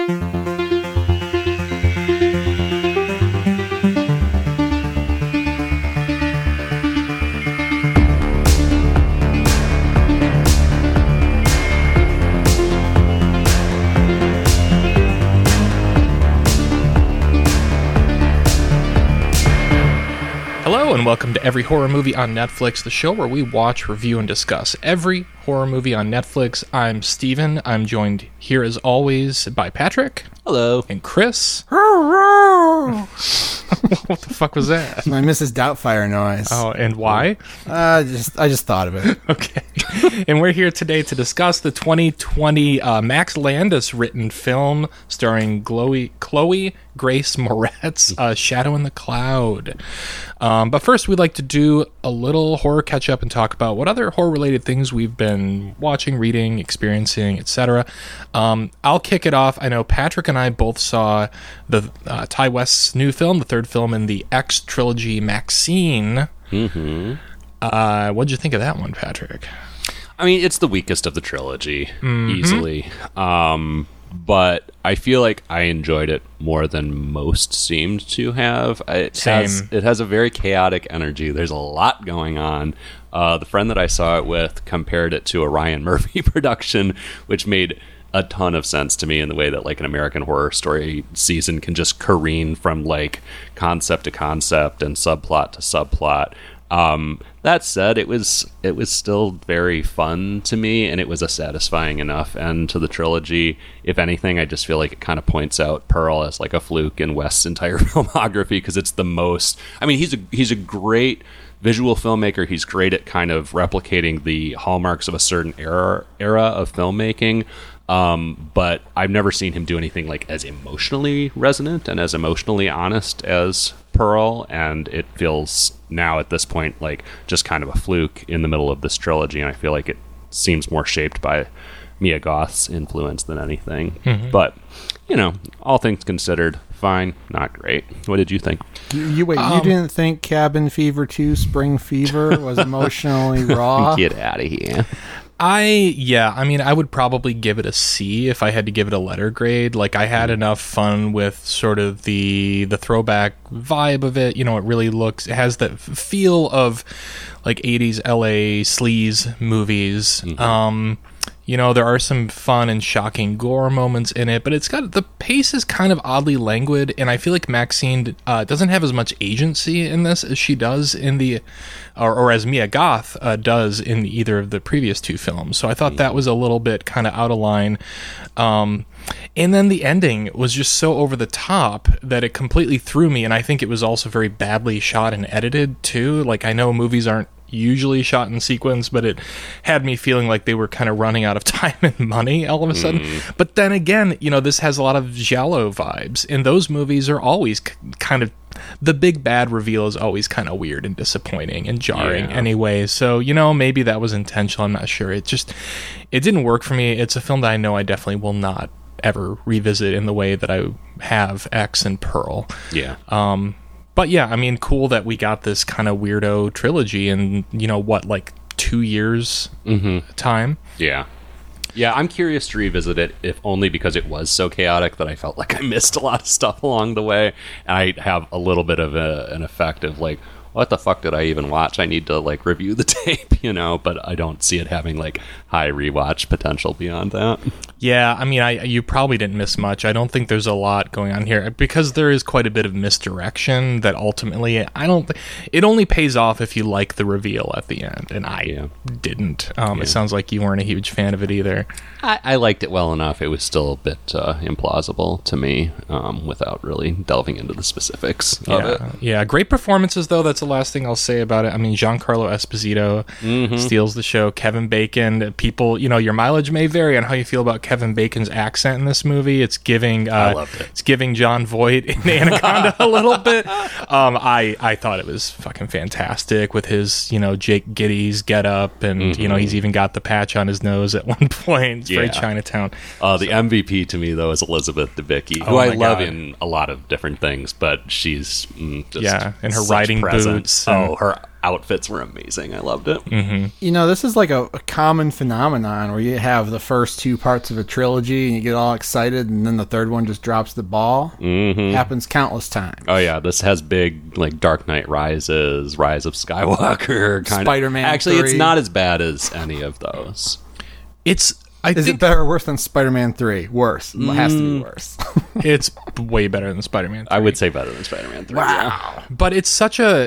Hello and welcome to Every Horror Movie on Netflix, the show where we watch, review, and discuss every horror movie on Netflix. I'm Steven. I'm joined here as always by Patrick. Hello. And Chris. What the fuck was that? My Mrs. Doubtfire noise. Oh, and why? I just thought of it. Okay. And we're here today to discuss the 2020 Max Landis written film starring Chloe Grace Moretz, Shadow in the Cloud. But first, we'd like to do a little horror catch-up and talk about what other horror-related things we've been watching, reading, experiencing, etc. I'll kick it off. I know Patrick and I both saw the Ty West's new film, the third film in the X trilogy, Maxine. Mm-hmm. What'd you think of that one, Patrick? I mean, it's the weakest of the trilogy, easily. But I feel like I enjoyed it more than most seemed to have. It has a very chaotic energy. There's a lot going on. The friend that I saw it with compared it to a Ryan Murphy production, which made a ton of sense to me in the way that like an American Horror Story season can just careen from like concept to concept and subplot to subplot. That said, it was still very fun to me, and it was a satisfying enough end to the trilogy. If anything, I just feel like it kind of points out Pearl as like a fluke in West's entire filmography, because it's the most. I mean, he's a great visual filmmaker. He's great at kind of replicating the hallmarks of a certain era of filmmaking. But I've never seen him do anything like as emotionally resonant and as emotionally honest as Pearl, and it feels now at this point like just kind of a fluke in the middle of this trilogy, and I feel like it seems more shaped by Mia Goth's influence than anything. Mm-hmm. But, you know, all things considered, fine, not great. What did you think? You didn't think Cabin Fever 2 Spring Fever was emotionally raw? Get out of here. I would probably give it a C if I had to give it a letter grade. Like, I had enough fun with sort of the throwback vibe of it. You know, it has that feel of like 80s LA sleaze movies. Mm-hmm. You know, there are some fun and shocking gore moments in it, but the pace is kind of oddly languid, and I feel like Maxine doesn't have as much agency in this as she does in or as Mia Goth does in either of the previous two films. So I thought that was a little bit kind of out of line. And then the ending was just so over the top that it completely threw me, and I think it was also very badly shot and edited too. Like, I know movies aren't usually shot in sequence, but it had me feeling like they were kind of running out of time and money all of a sudden. But then again, you know, this has a lot of giallo vibes, and those movies are always kind of, the big bad reveal is always kind of weird and disappointing and jarring anyway. So, you know, maybe that was intentional. I'm not sure. It didn't work for me. It's a film that I know I definitely will not ever revisit in the way that I have X and Pearl. Yeah. But yeah, I mean, cool that we got this kind of weirdo trilogy in, you know, what, like 2 years time? Yeah. Yeah, I'm curious to revisit it, if only because it was so chaotic that I felt like I missed a lot of stuff along the way. And I have a little bit of an effect of like, what the fuck did I even watch? I need to like review the tape, you know, but I don't see it having like high rewatch potential beyond that. Yeah, I mean, you probably didn't miss much. I don't think there's a lot going on here because there is quite a bit of misdirection that ultimately it only pays off if you like the reveal at the end, and I didn't. It sounds like you weren't a huge fan of it either. I liked it well enough. It was still a bit implausible to me without really delving into the specifics of it. Yeah, great performances though. That's the last thing I'll say about it. I mean, Giancarlo Esposito steals the show. Kevin Bacon. People, you know, your mileage may vary on how you feel about Kevin Bacon's accent in this movie. It's giving I loved it. It's giving John Voight in Anaconda a little bit. I thought it was fucking fantastic with his, you know, Jake Gittes get up, and you know, he's even got the patch on his nose at one point. It's very Chinatown. The MVP to me though is Elizabeth Debicki, who I love in a lot of different things, but she's just and her riding boots. Her outfits were amazing. I loved it. You know, this is like a common phenomenon where you have the first two parts of a trilogy and you get all excited, and then the third one just drops the ball. Happens countless times. Oh yeah, this has big like Dark Knight Rises, Rise of Skywalker, kind Spider-Man of. Actually, 3. it's not as bad as any of those. Is it better or worse than Spider-Man 3? Worse. It has to be worse. It's way better than Spider-Man 3. I would say better than Spider-Man 3. Wow. But it's such a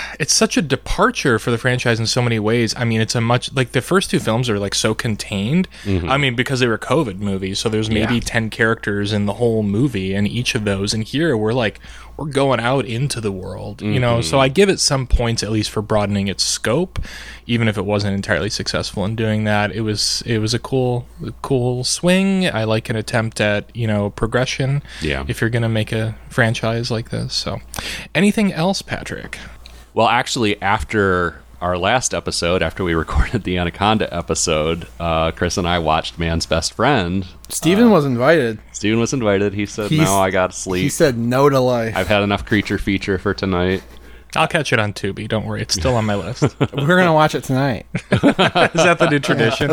departure for the franchise in so many ways. I mean, it's a much like the first two films are like so contained. I mean, because they were COVID movies, so there's maybe 10 characters in the whole movie, and each of those. And here we're going out into the world, you know. So I give it some points at least for broadening its scope, even if it wasn't entirely successful in doing that. It was a cool swing. I like an attempt at, you know, progression. Yeah. If you're gonna make a franchise like this. So, anything else, Patrick? Well, actually, after our last episode, after we recorded the Anaconda episode, Chris and I watched Man's Best Friend. Steven was invited. Steven was invited. He said, no, I got to sleep. He said no to life. I've had enough creature feature for tonight. I'll catch it on Tubi. Don't worry. It's still on my list. Is We're going to watch it tonight. that the new tradition?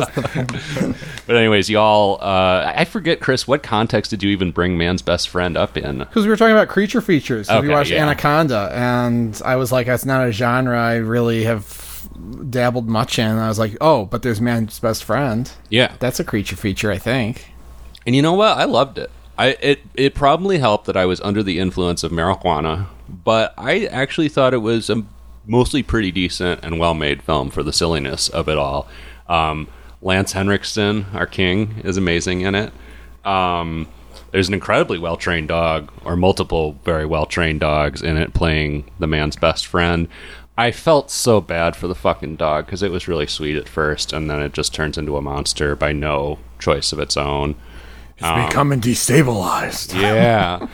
But anyways, y'all, I forget, Chris, what context did you even bring Man's Best Friend up in? Because we were talking about creature features. So we Okay, watched yeah. Anaconda, and I was like, that's not a genre I really have dabbled much in. And I was like, oh, but there's Man's Best Friend. Yeah. That's a creature feature, I think. And you know what? I loved it. It probably helped that I was under the influence of marijuana, but I actually thought it was a mostly pretty decent and well-made film for the silliness of it all. Lance Henriksen, our king, is amazing in it. There's an incredibly well-trained dog, or multiple very well-trained dogs in it, playing the man's best friend. I felt so bad for the fucking dog, because it was really sweet at first, and then it just turns into a monster by no choice of its own. It's becoming destabilized. Yeah.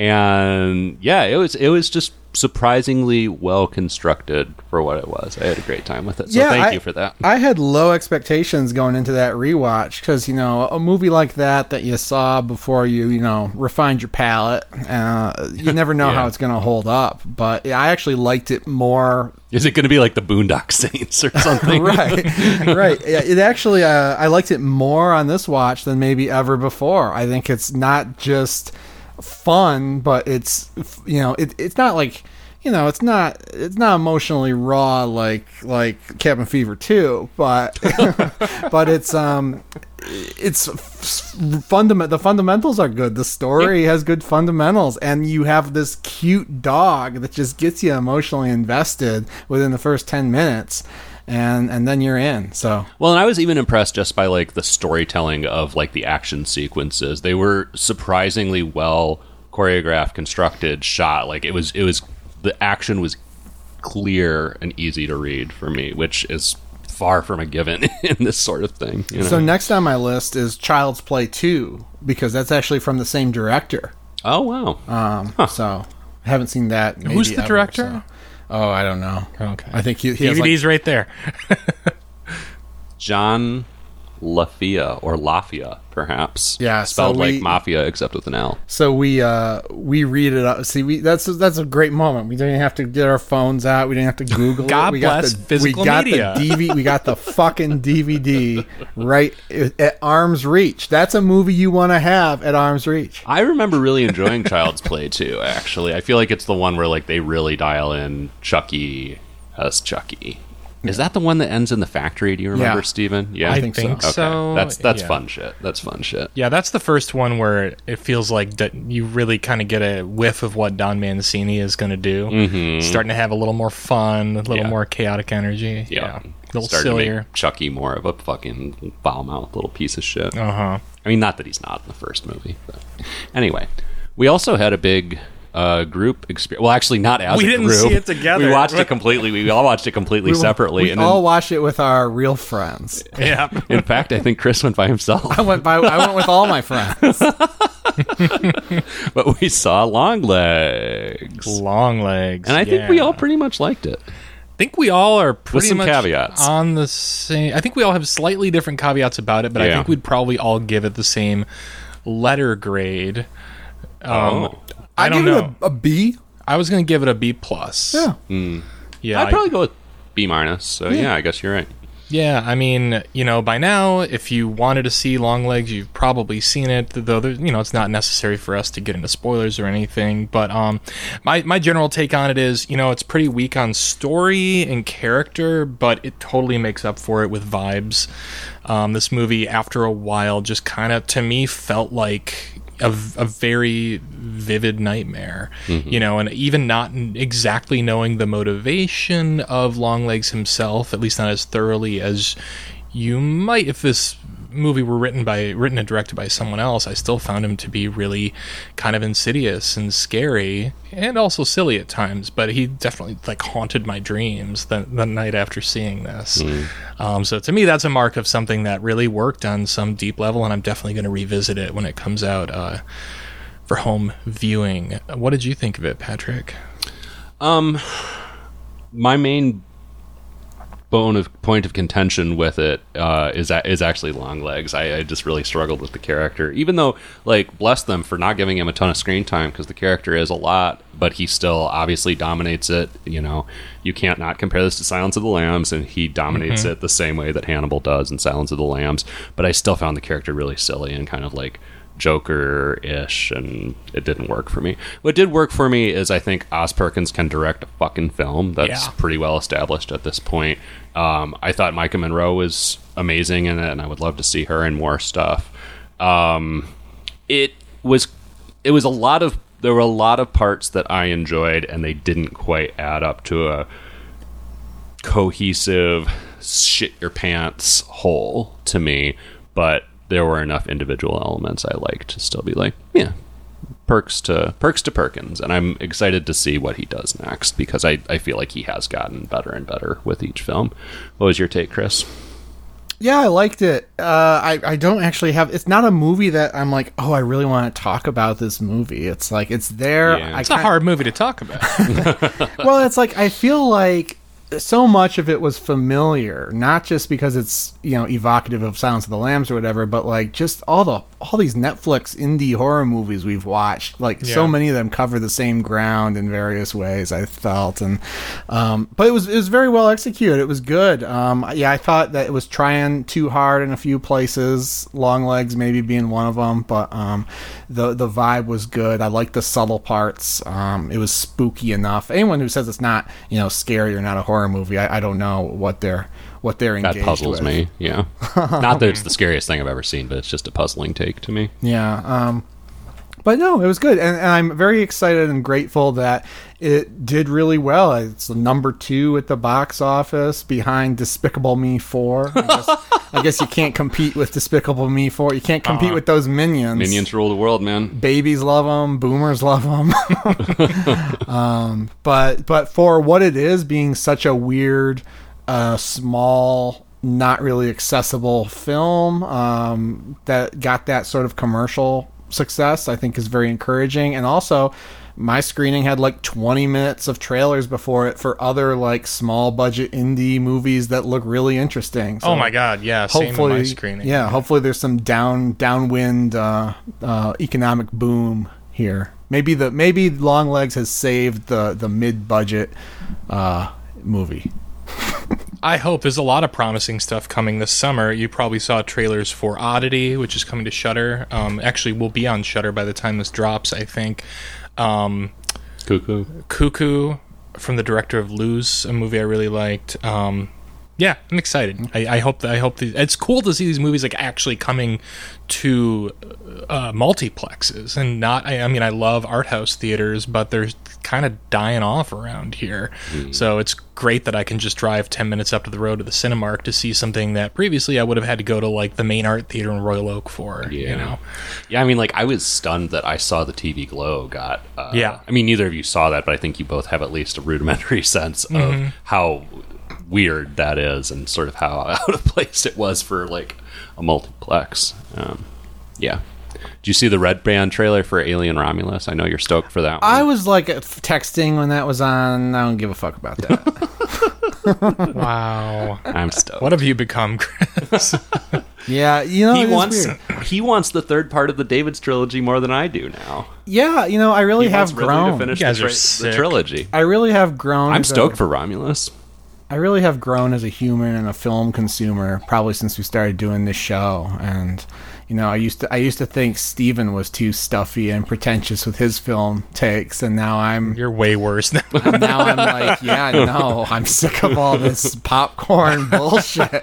And yeah, it was just surprisingly well constructed for what it was. I had a great time with it. So thank you for that. I had low expectations going into that rewatch because, you know, a movie like that you saw before you refined your palate, you never know how it's going to hold up. But I actually liked it more. Is it going to be like the Boondock Saints or something? Right. Yeah, it actually, I liked it more on this watch than maybe ever before. I think it's not just fun, but it's it's not like it's not emotionally raw like Cabin Fever 2, but but it's the fundamentals are good. The story has good fundamentals, and you have this cute dog that just gets you emotionally invested within the first 10 minutes. And then you're in. So well, and I was even impressed just by like the storytelling of like the action sequences. They were surprisingly well choreographed, constructed, shot. Like it was the action was clear and easy to read for me, which is far from a given in this sort of thing. You know? So next on my list is Child's Play 2, because that's actually from the same director. Oh wow! So I haven't seen that. Maybe Who's the ever, director? so. Oh, I don't know. Okay. I think he has DVD's right there. John LaFia, or Lafia, perhaps. Yeah, spelled so like mafia except with an L. So we read it up. See, that's a great moment. We didn't have to get our phones out. We didn't have to Google God it. bless physical media. We got the fucking DVD right at arm's reach. That's a movie you want to have at arm's reach. I remember really enjoying Child's Play too. Actually, I feel like it's the one where like they really dial in Chucky as Chucky. Is that the one that ends in the factory? Do you remember, Steven? Yeah, I think so. Okay. That's fun shit. That's fun shit. Yeah, that's the first one where it feels like you really kind of get a whiff of what Don Mancini is going to do. Mm-hmm. Starting to have a little more fun, a little more chaotic energy. Yeah. A little starting sillier. to make Chucky more of a fucking foul-mouthed little piece of shit. Uh-huh. I mean, not that he's not in the first movie. But anyway, we also had a big group experience. Well, actually, not as a group. We didn't see it together. We watched it completely. We all watched it completely separately. We all watched it with our real friends. Yeah. In fact, I think Chris went by himself. I went with all my friends. But we saw Longlegs. Longlegs. And I think we all pretty much liked it. I think we all are pretty some much caveats. on the same. I think we all have slightly different caveats about it, but I think we'd probably all give it the same letter grade. I don't give know. it a B. I was going to give it a B plus. Yeah. Yeah. I'd probably go with B-. So yeah, I guess you're right. Yeah, I mean, by now, if you wanted to see Longlegs, you've probably seen it, though, it's not necessary for us to get into spoilers or anything. But my general take on it is, it's pretty weak on story and character, but it totally makes up for it with vibes. This movie, after a while, just kind of, to me, felt like a very vivid nightmare, and even not exactly knowing the motivation of Longlegs himself, at least not as thoroughly as you might if this movie were written and directed by someone else. I still found him to be really kind of insidious and scary and also silly at times, but he definitely haunted my dreams the night after seeing this. So to me, that's a mark of something that really worked on some deep level, and I'm definitely going to revisit it when it comes out for home viewing. What did you think of it, Patrick? My main point of contention with it is actually Longlegs. I just really struggled with the character, even though, bless them for not giving him a ton of screen time, because the character is a lot, but he still obviously dominates it. You can't not compare this to Silence of the Lambs, and he dominates it the same way that Hannibal does in Silence of the Lambs, but I still found the character really silly and kind of Joker-ish, and it didn't work for me. What did work for me is I think Oz Perkins can direct a fucking film. That's pretty well established at this point. I thought Micah Monroe was amazing in it, and I would love to see her in more stuff. It was a lot of, there were a lot of parts that I enjoyed, and they didn't quite add up to a cohesive shit your pants whole to me, but there were enough individual elements I liked to still be perks to Perkins, and I'm excited to see what he does next, because I feel like he has gotten better and better with each film. What was your take, Chris? Yeah, I liked it. I don't actually have, it's not a movie that I'm like, oh, I really want to talk about this movie. It's it's there. Yeah. It's a hard movie to talk about. Well, it's I feel like so much of it was familiar, not just because it's evocative of Silence of the Lambs or whatever, but just all these Netflix indie horror movies we've watched, so many of them cover the same ground in various ways, I felt, and but it was very well executed. It was good. I thought that it was trying too hard in a few places, Longlegs maybe being one of them, but the vibe was good. I liked the subtle parts. It was spooky enough. Anyone who says it's not scary or not a horror movie, I don't know what they're engaged with. That puzzles me. Yeah. Not that it's the scariest thing I've ever seen, but it's just a puzzling take to me. Yeah. But no, it was good, and I'm very excited and grateful that it did really well. It's number 2 at the box office, behind Despicable Me 4. I guess you can't compete with Despicable Me 4. You can't compete with those Minions. Minions rule the world, man. Babies love them. Boomers love them. But for what it is, being such a weird, small, not really accessible film that got that sort of commercial success, I think is very encouraging. And also, my screening had 20 minutes of trailers before it for other small budget indie movies that look really interesting. So oh my god, yeah, same with my screening. Yeah, hopefully there's some downwind economic boom here. Maybe Longlegs has saved the mid-budget movie. I hope. There's a lot of promising stuff coming this summer. You probably saw trailers for Oddity, which is coming to Shudder. Actually, will be on Shudder by the time this drops, I think. Cuckoo from the director of Lose, a movie I really liked. Yeah, I'm excited. I hope it's cool to see these movies actually coming to multiplexes and not. I mean, I love art house theaters, but they're kind of dying off around here. So it's great that I can just drive 10 minutes up to the road to the Cinemark to see something that previously I would have had to go to the main art theater in Royal Oak for. Yeah, I mean, I was stunned that I saw the TV Glow got. Yeah, I mean, neither of you saw that, but I think you both have at least a rudimentary sense of how weird that is and sort of how out of place it was for a multiplex. Yeah. Did you see the Red Band trailer for Alien Romulus? I know you're stoked for that one. I was texting when that was on. I don't give a fuck about that. Wow. I'm stoked. What have you become, Chris? Yeah, he wants the third part of the David's trilogy more than I do now. Yeah, I really have grown. To finish the trilogy. I really have grown. I'm stoked for Romulus. I really have grown as a human and a film consumer probably since we started doing this show. And I used to think Steven was too stuffy and pretentious with his film takes, and now you're way worse now. Now I'm like, yeah, no, I'm sick of all this popcorn bullshit.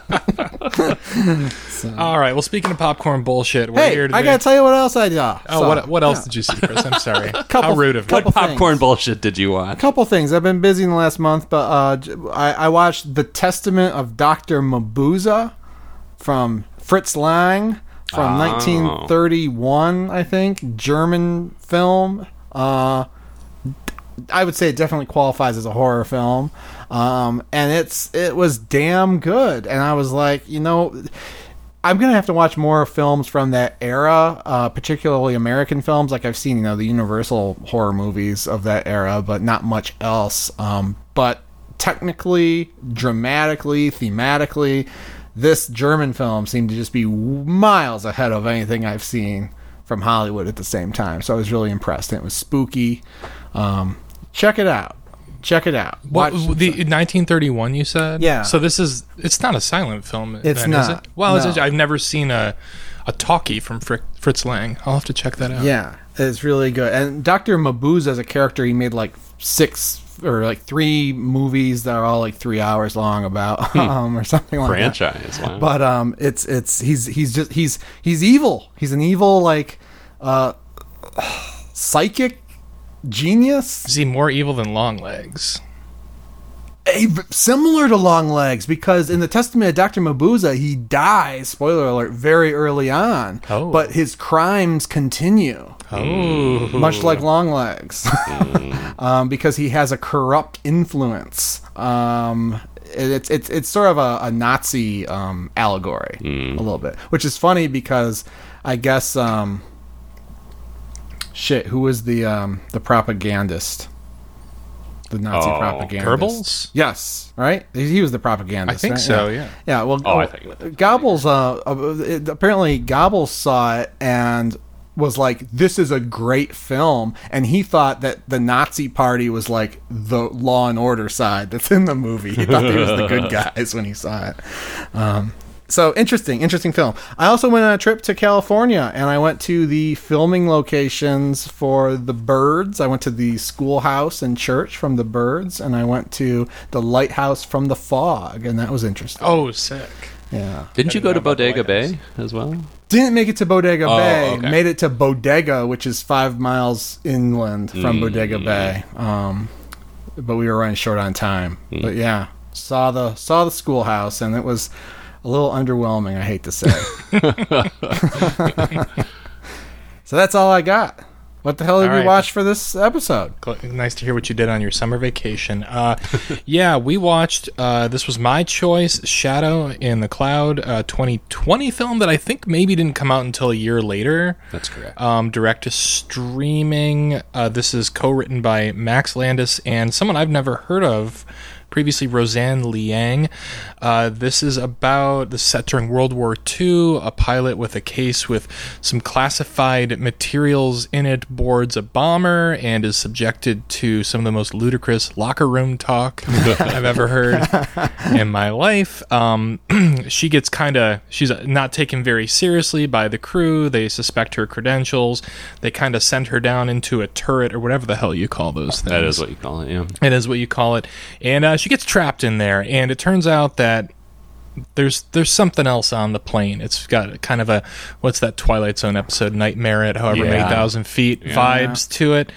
All right. Well, speaking of popcorn bullshit, we're here I gotta tell you what else I saw. Oh, what else did you see, Chris? I'm sorry. How rude of me. What popcorn bullshit did you watch? A couple things. I've been busy in the last month, but I watched The Testament of Dr. Mabuse from Fritz Lang from 1931, I think, German film. I would say it definitely qualifies as a horror film, and it was damn good. And I was like, I'm gonna have to watch more films from that era, particularly American films. Like I've seen, the Universal horror movies of that era, but not much else. But technically, dramatically, thematically, this German film seemed to just be miles ahead of anything I've seen from Hollywood at the same time. So I was really impressed. And it was spooky. Check it out. What, the 1931 you said? Yeah. So it's not a silent film. It's then, not. Is it? Well, No. I've never seen a talkie from Fritz Lang. I'll have to check that out. Yeah, it's really good. And Dr. Mabuse as a character, he made like 3 movies that are all like 3 hours long about or something like Franchise. that. Wow. But he's evil. He's an evil like psychic genius. Is he more evil than Longlegs? Similar to Longlegs, because in the Testament of Dr. Mabuse, he dies, spoiler alert, very early on. Oh. But his crimes continue. Oh. Much like Longlegs. Because he has a corrupt influence. It's sort of a Nazi allegory, a little bit. Which is funny because I guess... who was the propagandist? The Nazi propagandist. Goebbels? Yes, right? He was the propagandist. I think right? so, yeah. Yeah, well, I think Goebbels, apparently Goebbels saw it and was like, this is a great film. And he thought that the Nazi party was like the Law and Order side that's in the movie. He thought they was the good guys when he saw it. So interesting film. I also went on a trip to California, and I went to the filming locations for The Birds. I went to the schoolhouse and church from The Birds, and I went to the lighthouse from The Fog, and that was interesting. Oh, sick. Yeah. Didn't you go to know about the Bodega lighthouse. Bay as well? Didn't make it to Bodega Bay. okay. Made it to Bodega, which is 5 miles inland from Bodega Bay. But we were running short on time. But yeah, saw the schoolhouse, and it was a little underwhelming, I hate to say. So that's all I got. What the hell did All we right. watch for this episode? Nice to hear what you did on your summer vacation. Yeah, we watched, this was my choice, Shadow in the Cloud, 2020 film that I think maybe didn't come out until a year later. That's correct. Direct to streaming. This is co-written by Max Landis and someone I've never heard of previously, Roseanne Liang. This is about the set during World War II. A pilot with a case with some classified materials in it boards a bomber and is subjected to some of the most ludicrous locker room talk I've ever heard in my life. She gets she's not taken very seriously by the crew. They suspect her credentials. They kind of send her down into a turret or whatever the hell you call those things. That is what you call it, yeah. It is what you call it. And she gets trapped in there, and it turns out that there's something else on the plane. It's got kind of a, what's that Twilight Zone episode, Nightmare at however many thousand feet vibes to it.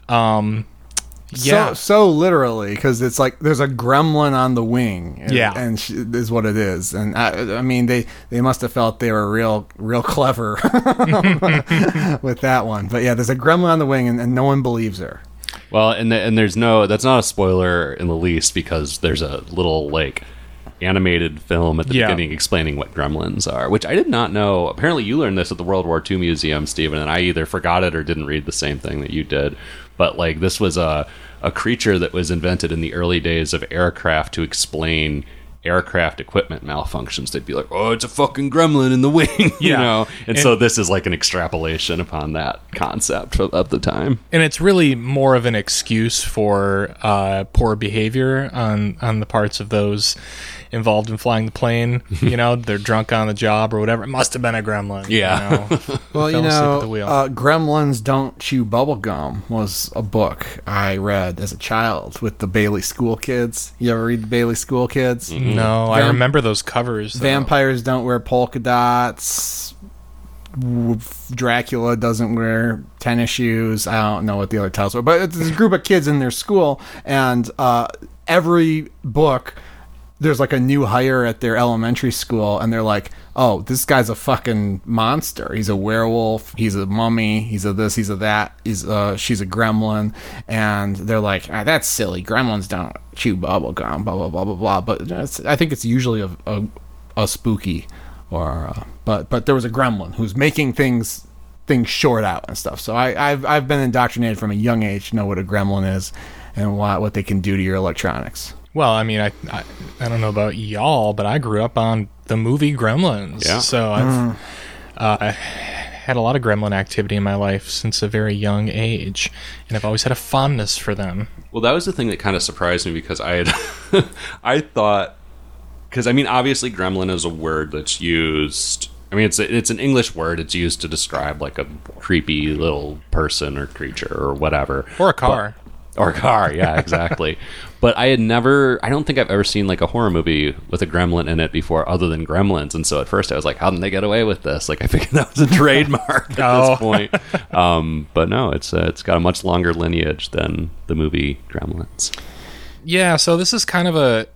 Yeah. So literally, because it's like there's a gremlin on the wing. And is what it is. And I mean, they must have felt they were real clever with that one. But yeah, there's a gremlin on the wing, and no one believes her. Well, and there's that's not a spoiler in the least, because there's a little like animated film at the beginning explaining what gremlins are, which I did not know. Apparently you learned this at the World War II Museum, Stephen, and I either forgot it or didn't read the same thing that you did. But like, this was a creature that was invented in the early days of aircraft to explain aircraft equipment malfunctions, they'd be like, oh, it's a fucking gremlin in the wing, you Yeah. know? And so this is like an extrapolation upon that concept of the time. And it's really more of an excuse for poor behavior on the parts of those involved in flying the plane. You know, they're drunk on the job or whatever. It must have been a gremlin. Yeah. You know? Well, you Fell asleep at the know, wheel. Gremlins Don't Chew Bubblegum was a book I read as a child with the Bailey School Kids. You ever read the Bailey School Kids? No, I remember those covers. Though. Vampires don't wear polka dots. Dracula doesn't wear tennis shoes. I don't know what the other titles were, but it's this group of kids in their school, and every book there's like a new hire at their elementary school, and they're like, oh, this guy's a fucking monster. He's a werewolf. He's a mummy. He's a this. He's a that. She's a gremlin. And they're like, that's silly. Gremlins don't chew bubble gum, blah, blah, blah, blah, blah. But I think it's usually a spooky or, but there was a gremlin who's making things short out and stuff. So I've been indoctrinated from a young age to know what a gremlin is and what they can do to your electronics. Well, I mean, I don't know about y'all, but I grew up on the movie Gremlins. Yeah. So I've had a lot of gremlin activity in my life since a very young age, and I've always had a fondness for them. Well, that was the thing that kind of surprised me because I thought, because I mean, obviously gremlin is a word that's used. I mean, it's an English word. It's used to describe like a creepy little person or creature or whatever. Or a car. Or a car, yeah, exactly. But I don't think I've ever seen like a horror movie with a gremlin in it before other than Gremlins. And so at first I was like, how did they get away with this? Like I figured that was a trademark at this point. But no, it's got a much longer lineage than the movie Gremlins. Yeah, so this is kind of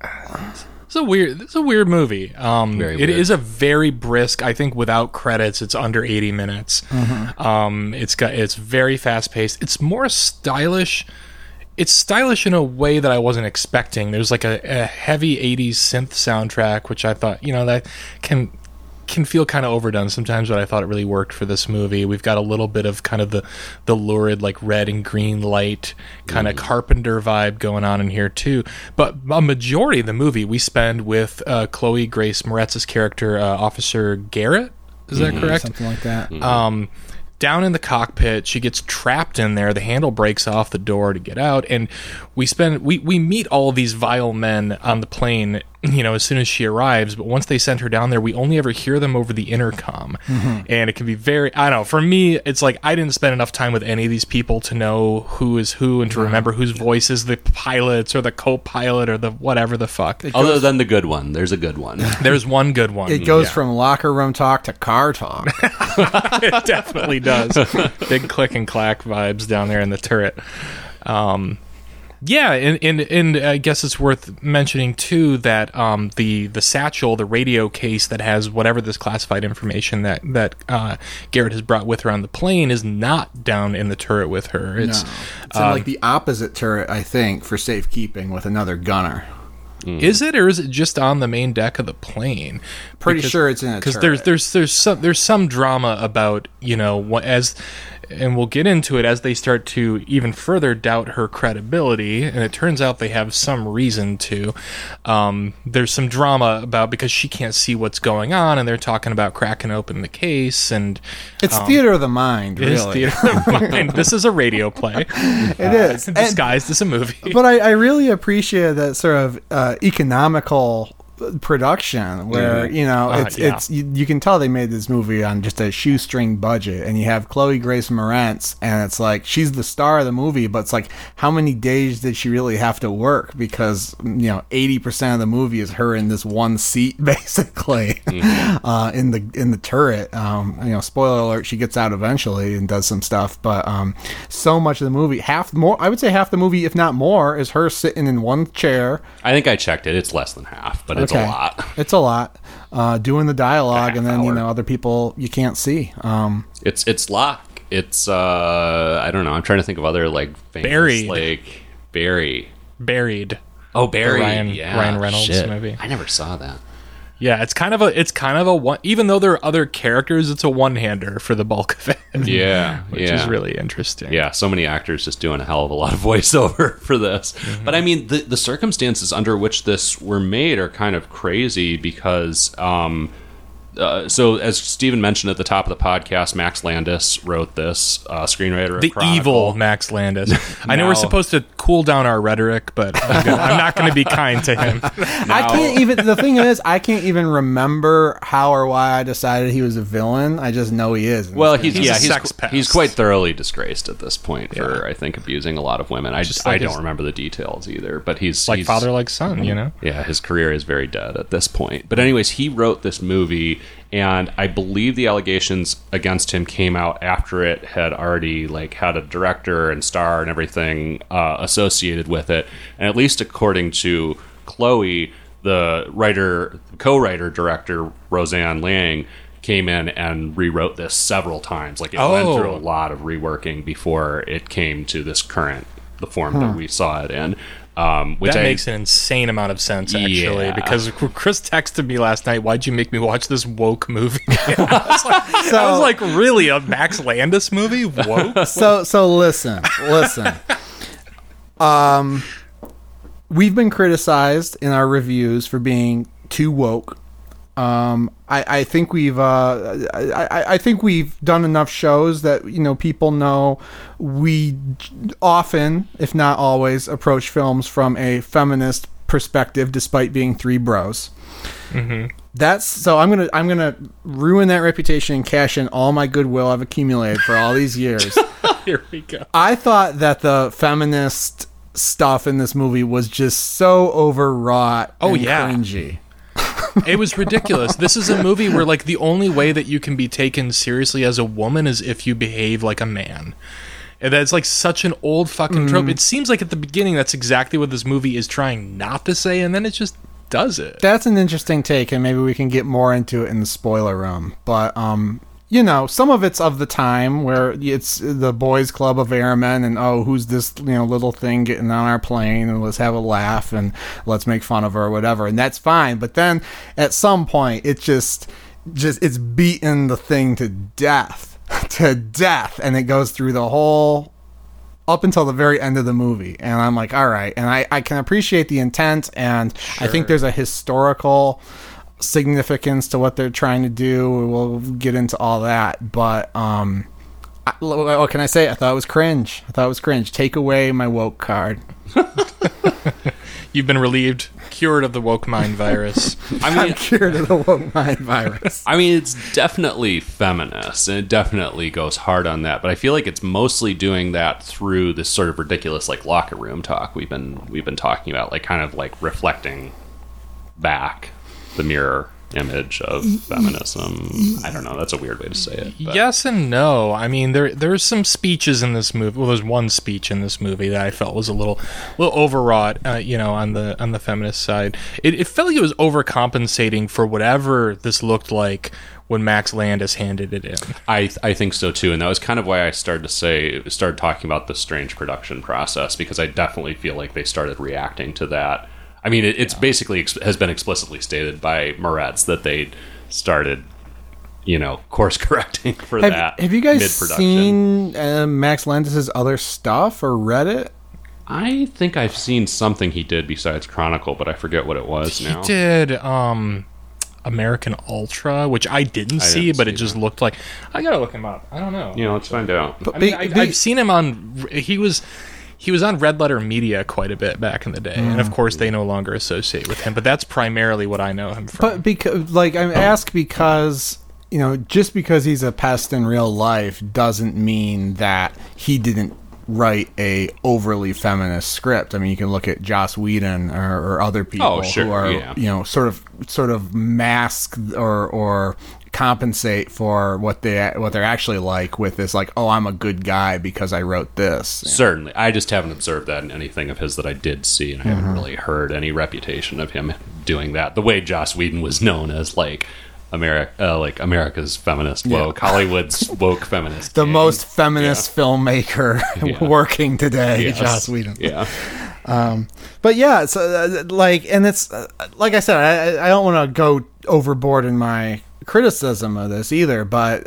it's a weird movie. Very weird. It is a very brisk, I think without credits, it's under 80 minutes. Mm-hmm. It's very fast paced. It's more stylish. It's stylish in a way that I wasn't expecting. There's like a heavy 80s synth soundtrack, which I thought, you know, that can feel kind of overdone sometimes, but I thought it really worked for this movie. We've got a little bit of kind of the lurid, like red and green light kind of Carpenter vibe going on in here too. But a majority of the movie we spend with Chloe Grace Moretz's character, Officer Garrett. Is that correct? Something like that. Down in the cockpit, she gets trapped in there. The handle breaks off the door to get out, and we meet all of these vile men on the plane, you know, as soon as she arrives. But once they send her down there, we only ever hear them over the intercom, and it can be very. I don't know. For me, it's like I didn't spend enough time with any of these people to know who is who and to remember whose voice is the pilots or the co-pilot or the whatever the fuck. Other than the good one, there's a good one. There's one good one. It goes from locker room talk to car talk. It definitely does. Big click and clack vibes down there in the turret. Yeah, and I guess it's worth mentioning too that the satchel, the radio case that has whatever this classified information that Garrett has brought with her on the plane is not down in the turret with her. It's in like the opposite turret, I think, for safekeeping with another gunner. Is it, or is it just on the main deck of the plane? Pretty sure it's in a turret. Because there's some drama about, you know, and we'll get into it as they start to even further doubt her credibility, and it turns out they have some reason to. There's some drama about because she can't see what's going on, and they're talking about cracking open the case, and it's theater of the mind, really. It is theater of the mind. This is a radio play. It is disguised as a movie. But I really appreciate that sort of economical production where you know it's you can tell they made this movie on just a shoestring budget, and you have Chloe Grace Moretz, and it's like she's the star of the movie, but it's like how many days did she really have to work, because you know 80% of the movie is her in this one seat basically in the turret. You know, spoiler alert, she gets out eventually and does some stuff, but so much of the movie, I would say half the movie, if not more, is her sitting in one chair. I think I checked it. It's less than half, but it's a lot. It's a lot. Doing the dialogue, and then you know other people you can't see. It's Locke. It's I don't know. I'm trying to think of other like famous, Buried. like Buried. Buried. Oh, Buried. Ryan Reynolds movie. I never saw that. Yeah, it's kind of a one. Even though there are other characters, it's a one-hander for the bulk of it. Yeah, which is really interesting. Yeah, so many actors just doing a hell of a lot of voiceover for this. Mm-hmm. But I mean, the circumstances under which this were made are kind of crazy because. So, as Steven mentioned at the top of the podcast, Max Landis wrote this, screenwriter of the Chronicle. Evil Max Landis. I know we're supposed to cool down our rhetoric, but I'm not going to be kind to him. I can't even. The thing is, I can't even remember how or why I decided he was a villain. I just know he is. Well, he's a sex pest. He's quite thoroughly disgraced at this point for I think abusing a lot of women. I don't remember the details either, but he's father like son, you know. Yeah, his career is very dead at this point. But anyways, he wrote this movie. And I believe the allegations against him came out after it had already had a director and star and everything associated with it. And at least according to Chloe, the co-writer director Roseanne Lang came in and rewrote this several times. It went through a lot of reworking before it came to the form that we saw it in. Which makes an insane amount of sense, actually, because Chris texted me last night, "Why'd you make me watch this woke movie?" I was like, really, a Max Landis movie? Woke? So listen. We've been criticized in our reviews for being too woke. I think we've done enough shows that people know we often, if not always, approach films from a feminist perspective, despite being three bros. Mm-hmm. So I'm gonna ruin that reputation and cash in all my goodwill I've accumulated for all these years. Here we go. I thought that the feminist stuff in this movie was just so overwrought and cringy. It was ridiculous. This is a movie where the only way that you can be taken seriously as a woman is if you behave like a man. And that's such an old fucking trope. It seems like at the beginning that's exactly what this movie is trying not to say, and then it just does it. That's an interesting take, and maybe we can get more into it in the spoiler room. But some of it's of the time where it's the boys' club of airmen, and who's this little thing getting on our plane, and let's have a laugh and let's make fun of her or whatever, and that's fine. But then at some point, it just it's beating the thing to death, and it goes through the whole up until the very end of the movie, and I'm like, all right, and I can appreciate the intent, and I think there's a historical significance to what they're trying to do. We'll get into all that, but what can I say? I thought it was cringe. Take away my woke card. You've been relieved, cured of the woke mind virus. I'm cured of the woke mind virus. I mean, it's definitely feminist, and it definitely goes hard on that. But I feel like it's mostly doing that through this sort of ridiculous locker room talk we've been talking about, kind of reflecting back the mirror image of feminism. I don't know. That's a weird way to say it. But. Yes and no. I mean, there's some speeches in this movie. Well, there's one speech in this movie that I felt was a little overwrought. On the feminist side, it felt like it was overcompensating for whatever this looked like when Max Landis handed it in. I think so too, and that was kind of why I started talking about the strange production process, because I definitely feel like they started reacting to that. I mean, it's basically has been explicitly stated by Moretz that they started, course correcting for that. Have you guys seen Max Landis' other stuff or read it? I think I've seen something he did besides Chronicle, but I forget what it was now. He did American Ultra, which I didn't see, but it just looked like... I gotta look him up. I don't know. Let's find out. I've seen him on... He was on Red Letter Media quite a bit back in the day, and of course they no longer associate with him. But that's primarily what I know him from. But I ask because just because he's a pest in real life doesn't mean that he didn't write a overly feminist script. I mean, you can look at Joss Whedon or other people who are sort of mask or compensate for what they're actually like with this, I'm a good guy because I wrote this. Certainly. I just haven't observed that in anything of his that I did see, and I haven't really heard any reputation of him doing that. The way Joss Whedon was known as America's feminist woke, Hollywood's woke feminist. The most feminist filmmaker working today, Joss Whedon. Yeah. But yeah, it's and it's like I said, I don't want to go overboard in my criticism of this either, but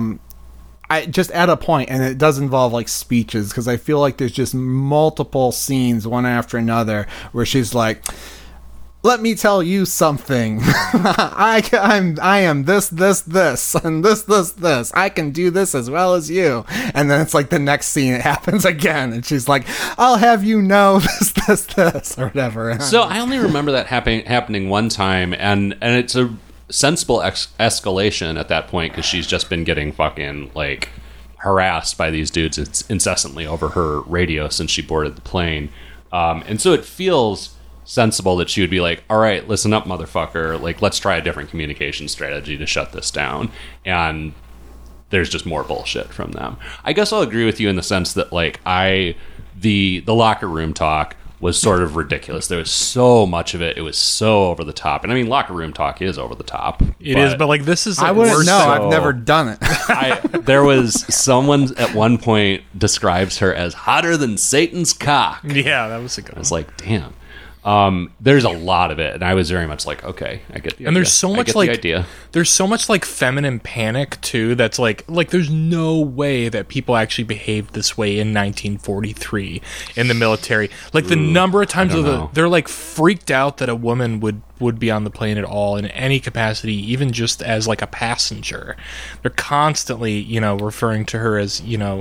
I just at a point, and it does involve like speeches, because I feel like there's just multiple scenes one after another where she's like, let me tell you something. I am this, and this. I can do this as well as you. And then it's like the next scene, it happens again. And she's like, I'll have you know this, or whatever. So I only remember that happening one time, and it's a sensible escalation at that point, because she's just been getting fucking, like, harassed by these dudes incessantly over her radio since she boarded the plane. And so it feels sensible that she would be like, all right, listen up, motherfucker, like, let's try a different communication strategy to shut this down. And there's just more bullshit from them. I guess I'll agree with you in the sense that, like, the locker room talk was sort of ridiculous. There was so much of it. It was so over the top. And I mean, locker room talk is over the top. It is, but like, this is like, I wouldn't know. I've never done it. There was someone at one point describes her as hotter than Satan's cock. Yeah, that was a good one. I was like, damn. There's a lot of it, and I was very much like, okay, I get the idea. And there's so much like the idea. There's so much like feminine panic too. That's like there's no way that people actually behaved this way in 1943 in the military. Like, the number of times they're like freaked out that a woman would be on the plane at all in any capacity, even just as like a passenger. They're constantly, referring to her as,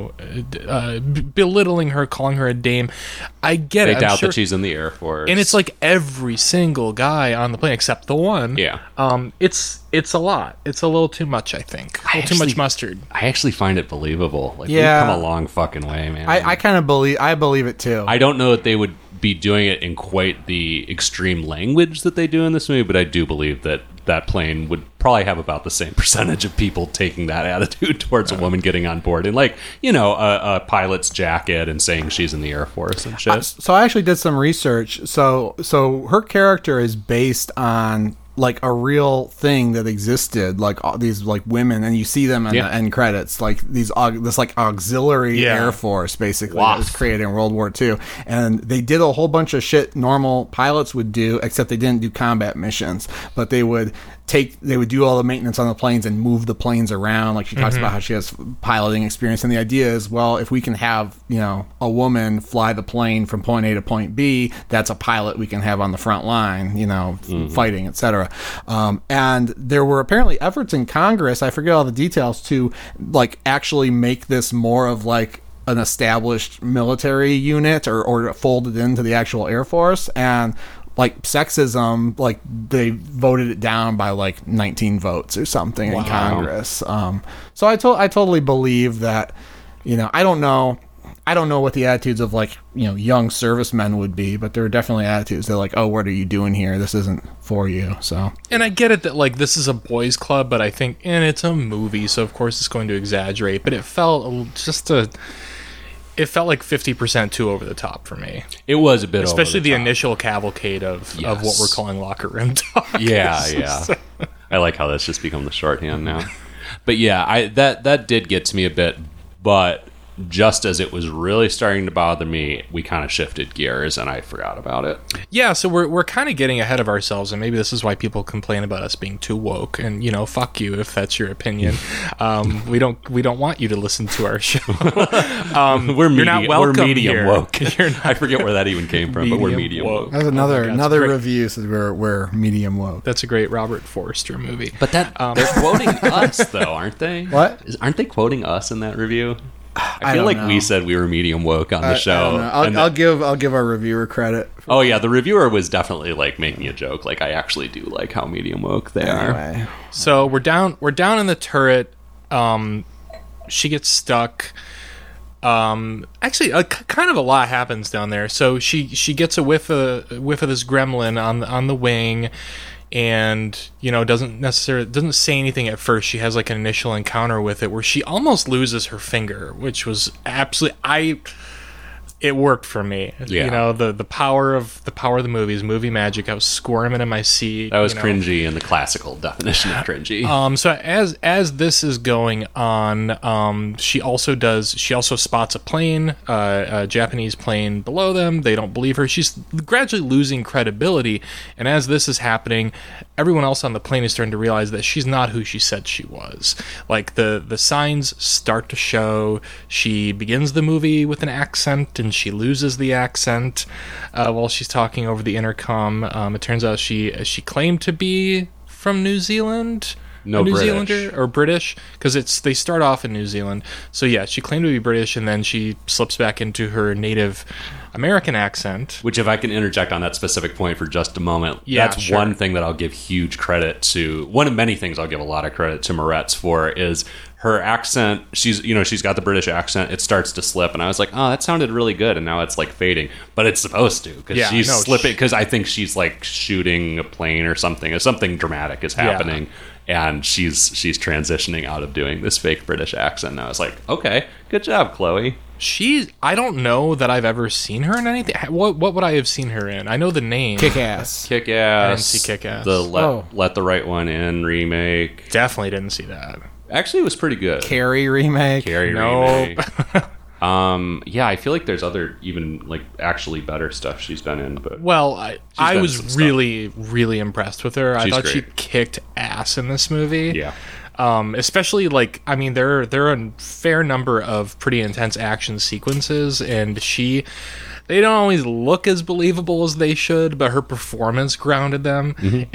belittling her, calling her a dame. I get it. They doubt that she's in the Air Force. And it's like every single guy on the plane except the one. Yeah. It's a lot. It's a little too much, I think. Too much mustard. I actually find it believable. Like, yeah. We've come a long fucking way, man. I kind of believe it too. I don't know that they would be doing it in quite the extreme language that they do in this movie, but I do believe that plane would probably have about the same percentage of people taking that attitude towards a woman getting on board, and like, a pilot's jacket and saying she's in the Air Force and shit. So I actually did some research. So her character is based on like a real thing that existed, like these like women, and you see them in the end credits, like this like auxiliary air force basically that was created in World War II, and they did a whole bunch of shit normal pilots would do, except they didn't do combat missions, but they would do all the maintenance on the planes and move the planes around. Like, she talks about how she has piloting experience, and the idea is, well, if we can have a woman fly the plane from point A to point B, that's a pilot we can have on the front line, fighting, etc. And there were apparently efforts in Congress, I forget all the details, to like actually make this more of like an established military unit or folded into the actual Air Force. And like sexism, like they voted it down by like 19 votes or something in Congress. So I totally believe that, I don't know what the attitudes of like, young servicemen would be, but there are definitely attitudes. They're like, oh, what are you doing here? This isn't for you. So, and I get it that like this is a boys' club, but I think, and it's a movie, so of course it's going to exaggerate. But it felt like 50% too over the top for me. It was a bit, especially over the top. Initial cavalcade of what we're calling locker room talk. Yeah. I like how that's just become the shorthand now. But yeah, that did get to me a bit, but just as it was really starting to bother me, we kind of shifted gears and I forgot about it. Yeah, so we're kind of getting ahead of ourselves, and maybe this is why people complain about us being too woke. And fuck you if that's your opinion. We don't want you to listen to our show. You're not welcome. We're medium here. woke. I forget where that even came from, but we're medium woke. That's another review says we're medium woke. That's a great Robert Forster movie. But that they're quoting us though, aren't they? What? Aren't they quoting us in that review? I feel like we said we were medium woke on the show. I'll give our reviewer credit. Oh yeah, the reviewer was definitely like making a joke. Like, I actually do like how medium woke they are. So we're down in the turret. She gets stuck. Actually, kind of a lot happens down there. So she gets a whiff of this gremlin on the wing. And doesn't say anything at first. She has like an initial encounter with it where she almost loses her finger, which was absolutely, it worked for me. Yeah. You know, the power of the movies, movie magic. I was squirming in my seat. That was cringy in the classical definition of cringy. So as this is going on, she also spots a plane, a Japanese plane below them. They don't believe her. She's gradually losing credibility, and as this is happening, everyone else on the plane is starting to realize that she's not who she said she was. Like the signs start to show. She begins the movie with an accent, and she loses the accent while she's talking over the intercom. It turns out she claimed to be from New Zealand. No, New British. Zealander or British, because they start off in New Zealand. So yeah, she claimed to be British, and then she slips back into her native American accent. Which, if I can interject on that specific point for just a moment, that's sure. one thing that I'll give huge credit to. One of many things I'll give a lot of credit to Moretz for is her accent. She's got the British accent. It starts to slip, and I was like, oh, that sounded really good, and now it's like fading, but it's supposed to, because she's slipping, because I think she's like shooting a plane or something. Or something dramatic is happening. Yeah. And she's transitioning out of doing this fake British accent. And I was like, okay, good job, Chloe. I don't know that I've ever seen her in anything. What would I have seen her in? I know the name. Kick-Ass. I didn't see Kick-Ass. The Let the Right One In remake. Definitely didn't see that. Actually, it was pretty good. Carrie remake. Remake. Yeah, I feel like there's other even like actually better stuff she's been in, but I was really, really impressed with her. I thought great. she kicked ass in this movie. Yeah. Especially there are a fair number of pretty intense action sequences, and they don't always look as believable as they should, but her performance grounded them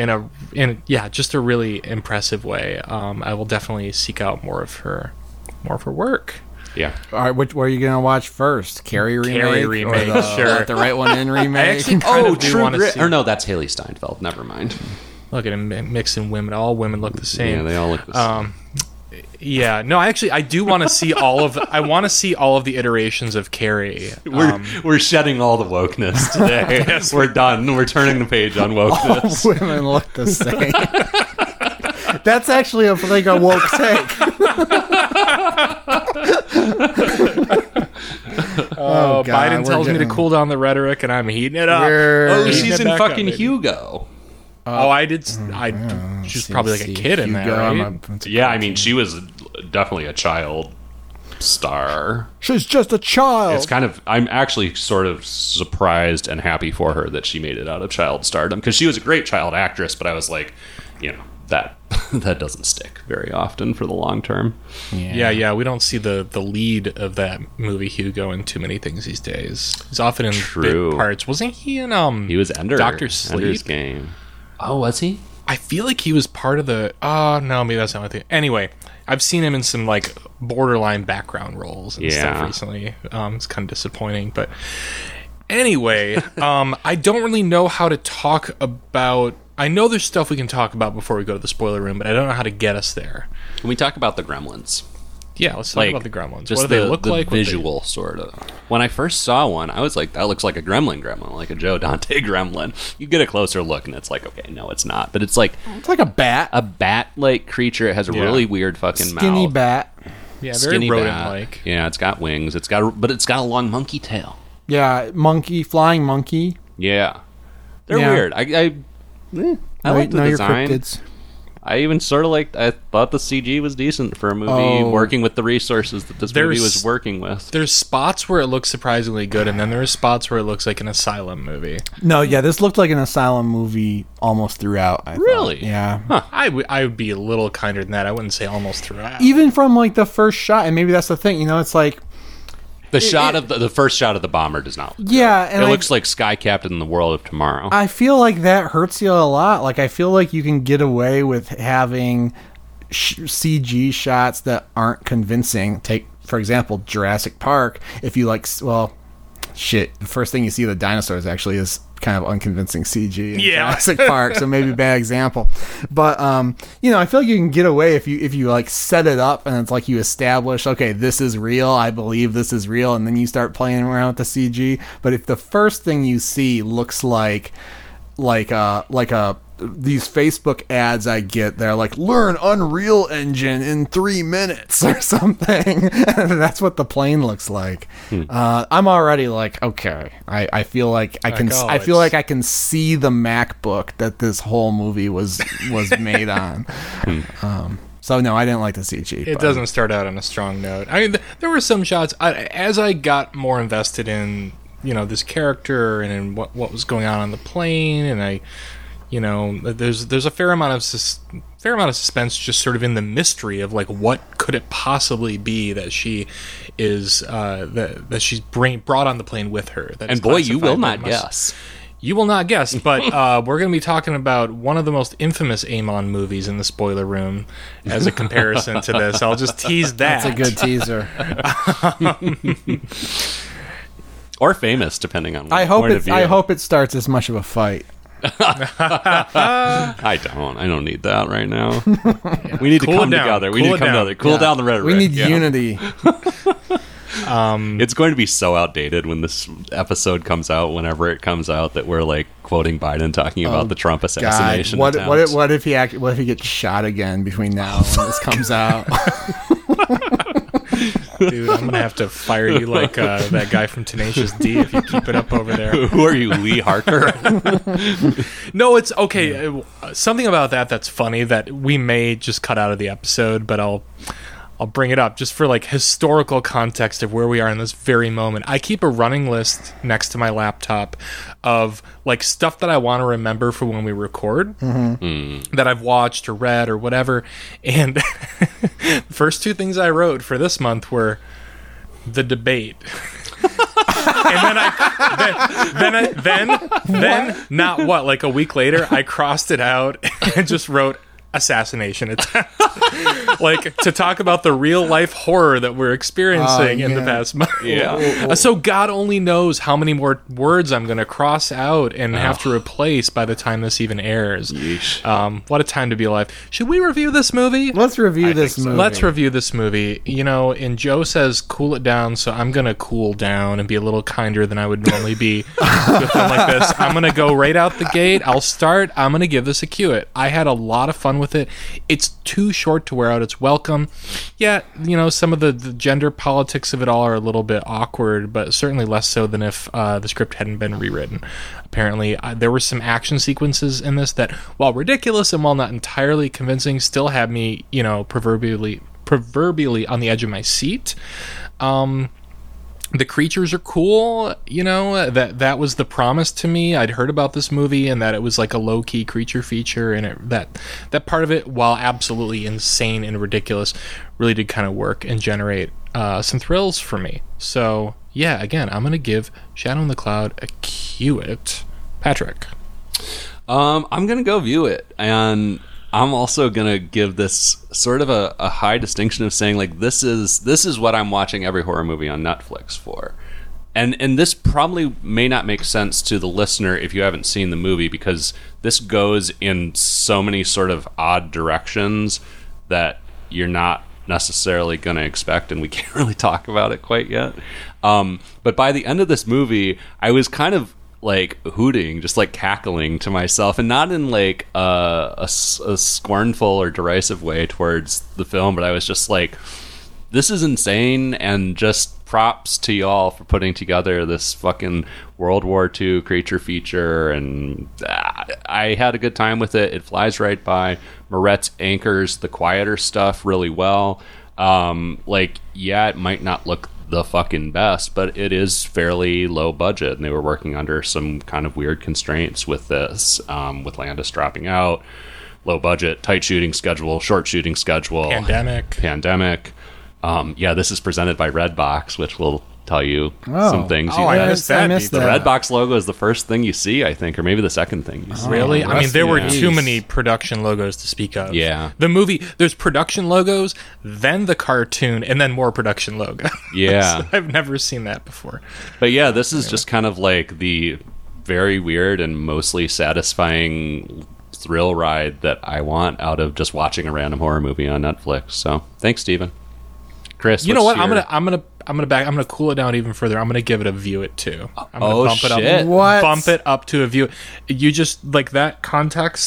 in just a really impressive way. I will definitely seek out more of her work. Yeah. All right, what are you gonna watch first? Carrie remake, or the sure. Let the Right One In remake? True Grit. Or no, that's Haley Steinfeld. Never mind. Look at him mixing women. All women look the same. Yeah, they all look the same. Yeah, no, actually, I do want to see all of the iterations of Carrie. We're shedding all the wokeness today. Yes. We're done. We're turning the page on wokeness. All women look the same. That's actually a woke take. Oh, God, Biden tells me to cool down the rhetoric, and I'm heating it up. She's in fucking Hugo. I did. She's probably like a kid in that, right? Yeah, I mean, she was definitely a child star. She's just a child. It's kind of. I'm actually sort of surprised and happy for her that she made it out of child stardom, because she was a great child actress. But I was like, that doesn't stick very often for the long term. Yeah. We don't see the lead of that movie Hugo in too many things these days. He's often in bit parts. Wasn't he in He was Ender. Dr. Sleep? Ender's Game. Oh, was he? I feel like he was part of the. Oh no, maybe that's not what I think. Anyway, I've seen him in some like borderline background roles and stuff recently. It's kind of disappointing, but anyway, I don't really know how to talk about. I know there's stuff we can talk about before we go to the spoiler room, but I don't know how to get us there. Can we talk about the Gremlins? Yeah, let's talk about the Gremlins. Just what do they look like? Visual, sort of. When I first saw one, I was like, that looks like a gremlin, like a Joe Dante gremlin. You get a closer look, and it's like, okay, no, it's not. But it's like a bat. A bat-like creature. It has a really weird fucking mouth. Skinny bat. Yeah, very rodent-like. Yeah, it's got wings. But it's got a long monkey tail. Yeah, flying monkey. Yeah. They're weird. I like the design. Cryptids. I even sort of I thought the CG was decent for a movie working with the resources that this movie was working with. There's spots where it looks surprisingly good, and then there's spots where it looks like an Asylum movie. No, yeah, this looked like an Asylum movie almost throughout. I really? Thought. Yeah. Huh. I would be a little kinder than that. I wouldn't say almost throughout. Even from like the first shot, and maybe that's the thing. It's like the first shot of the bomber does not look good. And it looks like Sky Captain in the World of Tomorrow. I feel like that hurts you a lot. Like, I feel like you can get away with having CG shots that aren't convincing. Take, for example, Jurassic Park. If you the first thing you see of the dinosaurs actually is kind of unconvincing CG in Jurassic Park, so maybe a bad example. But I feel like you can get away if you like set it up and it's like you establish, okay, this is real, I believe this is real, and then you start playing around with the CG. But if the first thing you see looks like a these Facebook ads I get. They're like, learn Unreal Engine in 3 minutes or something. And that's what the plane looks like. I'm already like, okay, I feel like I can. I feel like I can see the MacBook that this whole movie was made on. So no, I didn't like the CG. It doesn't start out on a strong note. I mean, there were some shots. As I got more invested in, this character and in what was going on the plane, and there's a fair amount of suspense just sort of in the mystery of like what could it possibly be that she is that she's brought on the plane with her. And boy, you will not guess. You will not guess, but we're going to be talking about one of the most infamous Amon movies in the spoiler room as a comparison to this. I'll just tease that. That's a good teaser. Or famous, depending on I hope it starts as much of a fight. I don't need that right now. Yeah. We need to come together. We need to come together. Cool down the rhetoric. We need unity. It's going to be so outdated when this episode comes out, whenever it comes out, that we're like quoting Biden talking about the Trump assassination. What if he gets shot again between now and when this comes out? Dude, I'm gonna have to fire you like that guy from Tenacious D if you keep it up over there. Who are you, Lee Harker? No, it's okay. Something about that's funny that we may just cut out of the episode, but I'll bring it up just for like historical context of where we are in this very moment. I keep a running list next to my laptop of like stuff that I want to remember for when we record, that I've watched or read or whatever. And the first 2 things I wrote for this month were the debate. And then not what, like a week later, I crossed it out and just wrote assassination attempt. Like, to talk about the real life horror that we're experiencing in the past month. Yeah. So God only knows how many more words I'm going to cross out and have to replace by the time this even airs. Yeesh. What a time to be alive. Should we review this movie? Let's review this movie. Let's review this movie. And Joe says cool it down, so I'm going to cool down and be a little kinder than I would normally be with a film like this. I'm going to go right out the gate. I'll start. I'm going to give this a cue it. I had a lot of fun with it. It's too short to wear out its welcome. Yeah, some of the gender politics of it all are a little bit awkward, but certainly less so than if the script hadn't been rewritten. Apparently, there were some action sequences in this that, while ridiculous and while not entirely convincing, still had me, proverbially on the edge of my seat. The creatures are cool, that was the promise to me. I'd heard about this movie and that it was like a low-key creature feature, and that part of it, while absolutely insane and ridiculous, really did kind of work and generate some thrills for me. So, yeah, again, I'm going to give Shadow in the Cloud a cue it. Patrick. I'm going to go view it, and I'm also going to give this sort of a high distinction of saying, like, this is what I'm watching every horror movie on Netflix for. And this probably may not make sense to the listener if you haven't seen the movie, because this goes in so many sort of odd directions that you're not necessarily going to expect, and we can't really talk about it quite yet. But by the end of this movie, I was kind of like hooting, just like cackling to myself, and not in like a scornful or derisive way towards the film, but I was just like, this is insane, and just props to y'all for putting together this fucking World War II creature feature. And I had a good time with it. It flies right by. Moretz anchors the quieter stuff really well. It might not look the fucking best, but it is fairly low budget, and they were working under some kind of weird constraints with this, with Landis dropping out, low budget, tight shooting schedule, short shooting schedule, pandemic. This is presented by Redbox, which will tell you some things. I missed that. The Redbox logo is the first thing you see, I think, or maybe the second thing you see. Really? I mean, there were too many production logos to speak of. Yeah. The movie, there's production logos, then the cartoon, and then more production logo. Yeah. So I've never seen that before. But yeah, this is just kind of like the very weird and mostly satisfying thrill ride that I want out of just watching a random horror movie on Netflix. So thanks, Steven. Chris, you know what? I'm gonna cool it down even further. I'm gonna give it a view it too. I'm gonna bump it up. What? Bump it up to a view. You just like that context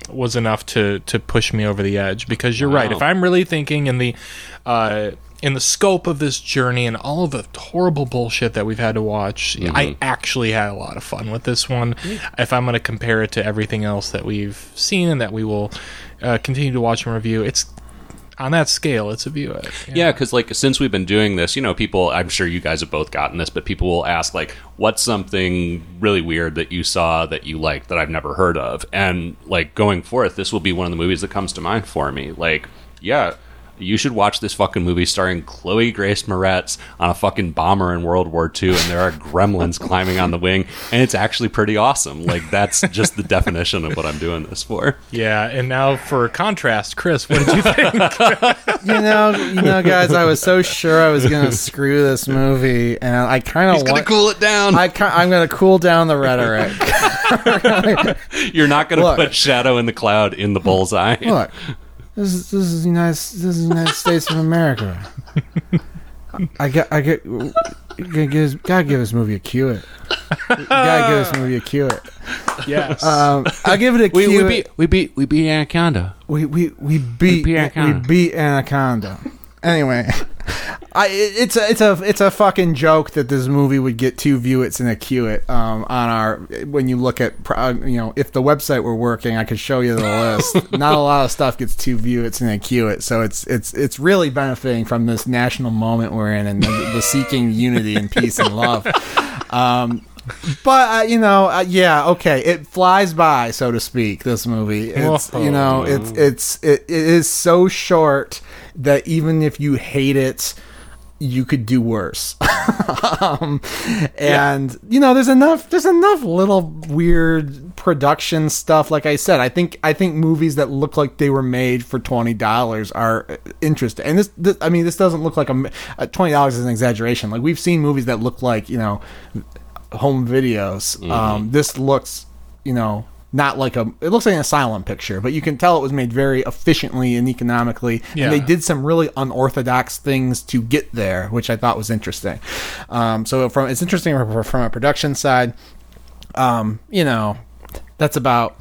was enough to push me over the edge, because you're right. If I'm really thinking in the scope of this journey and all of the horrible bullshit that we've had to watch, I actually had a lot of fun with this one. If I'm going to compare it to everything else that we've seen and that we will continue to watch and review, it's on that scale, it's a view it. Yeah, because like since we've been doing this, people, I'm sure you guys have both gotten this, but people will ask like, what's something really weird that you saw that you liked that I've never heard of? And like going forth, this will be one of the movies that comes to mind for me. Like, yeah, you should watch this fucking movie starring Chloe Grace Moretz on a fucking bomber in World War II, and there are gremlins climbing on the wing, and it's actually pretty awesome. Like, that's just the definition of what I'm doing this for. Yeah, and now for contrast, Chris, what did you think? you know, guys, I was so sure I was going to screw this movie, and I kind of He's going to cool it down. I'm going to cool down the rhetoric. You're not going to put Shadow in the Cloud in the bullseye. Look. This is the United States of America. Gotta give this movie a cue it. Yes. I'll give it a cue it. We beat Anaconda. We beat Anaconda. Anyway, it's a fucking joke that this movie would get 2 view its and a cue it on our, when you look at if the website were working, I could show you the list. Not a lot of stuff gets 2 view its and a cue it, so it's really benefiting from this national moment we're in and the seeking unity and peace and love. But yeah, okay, it flies by, so to speak. This movie, it is so short that even if you hate it, you could do worse. There's enough little weird production stuff. Like I said, I think movies that look like they were made for $20 are interesting. And this doesn't look like $20 is an exaggeration. Like, we've seen movies that look like home videos. This looks not like it looks like an asylum picture, but you can tell it was made very efficiently and economically, and they did some really unorthodox things to get there, which I thought was interesting. It's interesting from a production side. That's about.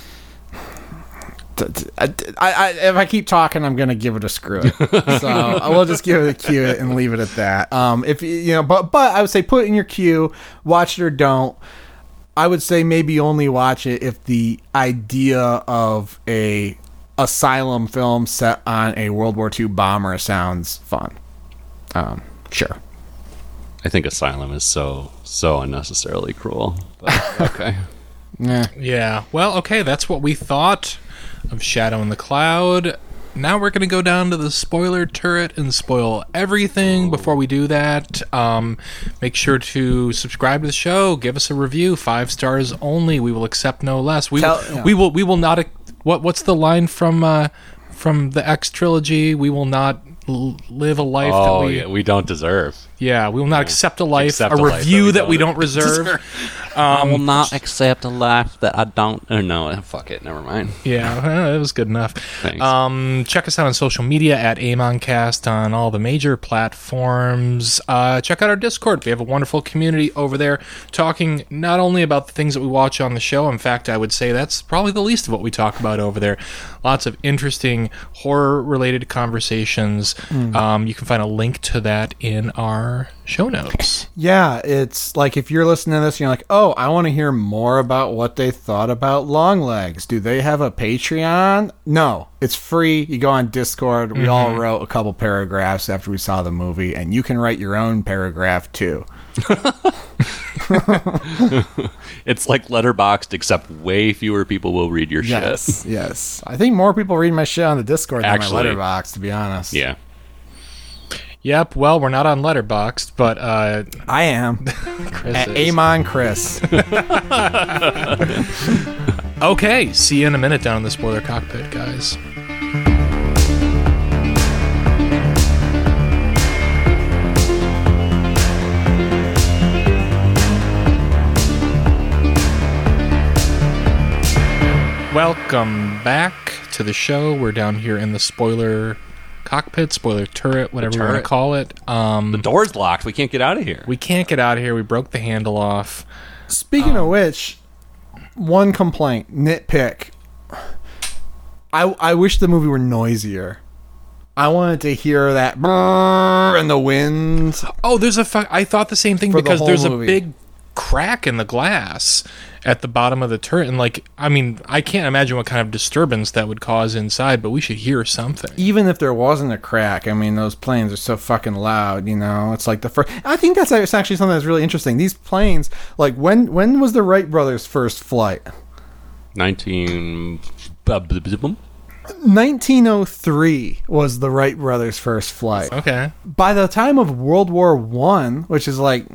If I keep talking, I'm going to give it a screw it. So I will just give it a cue it and leave it at that. But I would say put it in your queue, watch it or don't. I would say maybe only watch it if the idea of a asylum film set on a World War II bomber sounds fun. Sure. I think Asylum is so unnecessarily cruel. But okay. Yeah. Well, okay, that's what we thought of Shadow in the Cloud. Now we're going to go down to the spoiler turret and spoil everything. Before we do that, make sure to subscribe to the show. Give us a review. 5 stars only. We will accept no less. We will not. What's the line from the X trilogy? We will not live a life that we don't deserve. Yeah, we will not accept a review that we don't deserve. I will not accept a life that I don't. Oh no, fuck it, never mind. Yeah, it was good enough. Thanks. Check us out on social media at Amoncast on all the major platforms. Check out our Discord. We have a wonderful community over there talking not only about the things that we watch on the show. In fact, I would say that's probably the least of what we talk about over there. Lots of interesting horror-related conversations. You can find a link to that in our show notes. Yeah, it's like if you're listening to this and you're like, oh, I want to hear more about what they thought about Longlegs. Do they have a Patreon? No, it's free. You go on Discord. We all wrote a couple paragraphs after we saw the movie, and you can write your own paragraph too. It's like Letterboxd, except way fewer people will read your shit. Yes. I think more people read my shit on the Discord than my Letterboxd, to be honest. Yeah. Yep, well, we're not on Letterboxd, but I am. Chris is. Amon Chris. Okay, see you in a minute down in the spoiler cockpit, guys. Welcome back to the show. We're down here in the spoiler cockpit, spoiler turret, whatever you want to call it. The door's locked. We can't get out of here. We can't get out of here. We broke the handle off. Speaking of which, one complaint, nitpick. I wish the movie were noisier. I wanted to hear that brrr and the wind. Oh, I thought the same thing because there's a big crack in the glass at the bottom of the turret, and I can't imagine what kind of disturbance that would cause inside, but we should hear something. Even if there wasn't a crack, those planes are so fucking loud, It's like the first. I think that's actually something that's really interesting. These planes, like when was the Wright brothers' first flight? 1903 was the Wright brothers' first flight. Okay. By the time of World War I, which is like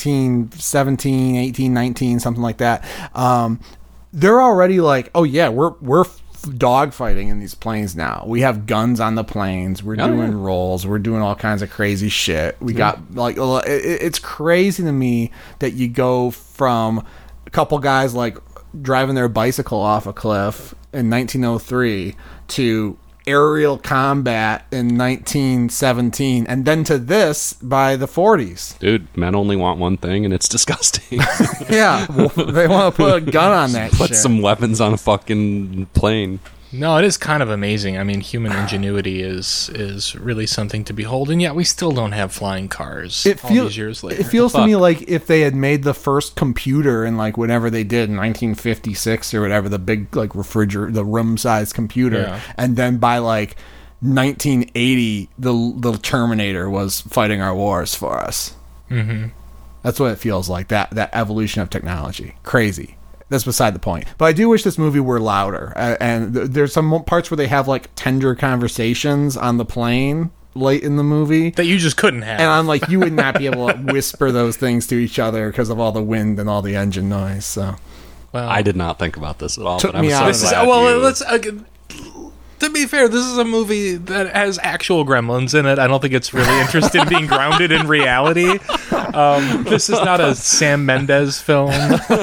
1917, 18, 19, something like that, they're already like, oh yeah, we're dogfighting in these planes now. We have guns on the planes. We're doing rolls. We're doing all kinds of crazy shit. We got it's crazy to me that you go from a couple guys like driving their bicycle off a cliff in 1903 to aerial combat in 1917 and then to this by the 40s. Dude, men only want one thing and it's disgusting. Yeah, they want to put a gun on that put shit. some weapons on a fucking plane. No, it is kind of amazing. I mean, human ingenuity is really something to behold, and yet we still don't have flying cars all these years later. It feels to me like if they had made the first computer in like whatever they did in 1956 or whatever, the big like refrigerator, the room-sized computer, and then by like 1980, the Terminator was fighting our wars for us. Mm-hmm. That's what it feels like, that evolution of technology. Crazy. That's beside the point. But I do wish this movie were louder. And there's some parts where they have like tender conversations on the plane late in the movie that you just couldn't have. And I'm like, you would not be able to whisper those things to each other because of all the wind and all the engine noise. So, well, I did not think about this at all. Took but I'm me so out. glad let's. To be fair, this is a movie that has actual gremlins in it. I don't think it's really interested in being grounded in reality. This is not a Sam Mendes film.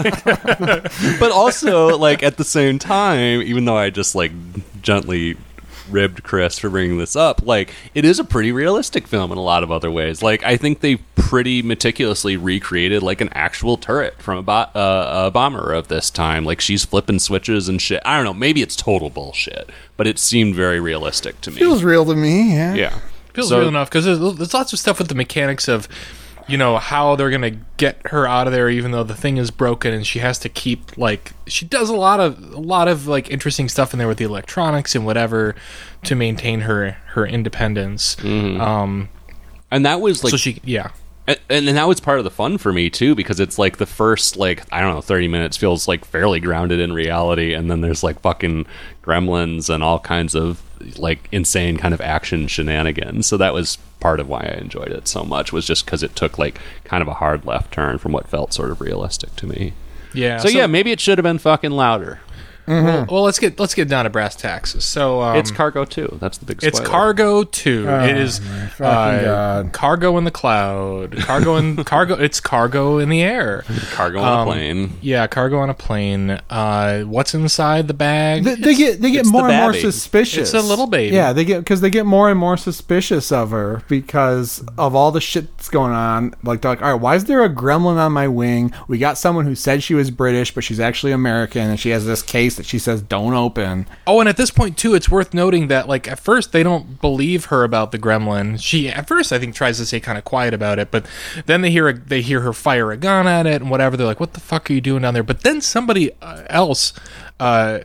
But also, like, at the same time, even though I just, like, gently ribbed Chris for bringing this up, like, it is a pretty realistic film in a lot of other ways. Like, I think they pretty meticulously recreated, like, an actual turret from a bomber of this time. Like, she's flipping switches and shit. I don't know, maybe it's total bullshit, but it seemed very realistic to me. Feels real to me, yeah. Yeah. Feels real enough, because there's lots of stuff with the mechanics of, how they're going to get her out of there even though the thing is broken, and she has to keep, like, she does a lot of like interesting stuff in there with the electronics and whatever to maintain her independence. Mm-hmm. And that was like, so she, yeah. And that was part of the fun for me too, because it's like the first, like, I don't know, 30 minutes feels like fairly grounded in reality, and then there's like fucking gremlins and all kinds of like insane kind of action shenanigans. So that was part of why I enjoyed it so much, was just because it took like kind of a hard left turn from what felt sort of realistic to me. Yeah. So yeah, maybe it should have been fucking louder. Mm-hmm. Well, let's get down to brass tacks. So it's Cargo 2. That's the big spoiler. It's Cargo 2. It is cargo in the cloud. It's cargo in the air. Cargo on a plane. Yeah, cargo on a plane. What's inside the bag? They get more and more suspicious. It's a little baby. Yeah, they get more and more suspicious of her because of all the shit that's going on. Like they're like, all right, why is there a gremlin on my wing? We got someone who said she was British, but she's actually American, and she has this case that she says don't open. Oh, and at this point too, it's worth noting that like at first they don't believe her about the gremlin. She at first I think tries to stay kind of quiet about it, but then they hear her fire a gun at it and whatever. They're like, "What the fuck are you doing down there?" But then somebody else on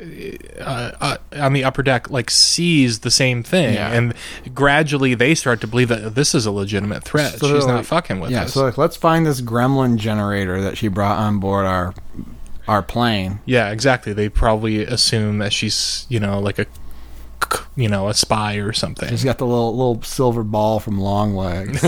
the upper deck like sees the same thing, and gradually they start to believe that this is a legitimate threat. So she's not fucking with us. Yeah, so like, let's find this gremlin generator that she brought on board our plane. Yeah, exactly. They probably assume that she's, like a spy or something. She's got the little silver ball from Longlegs.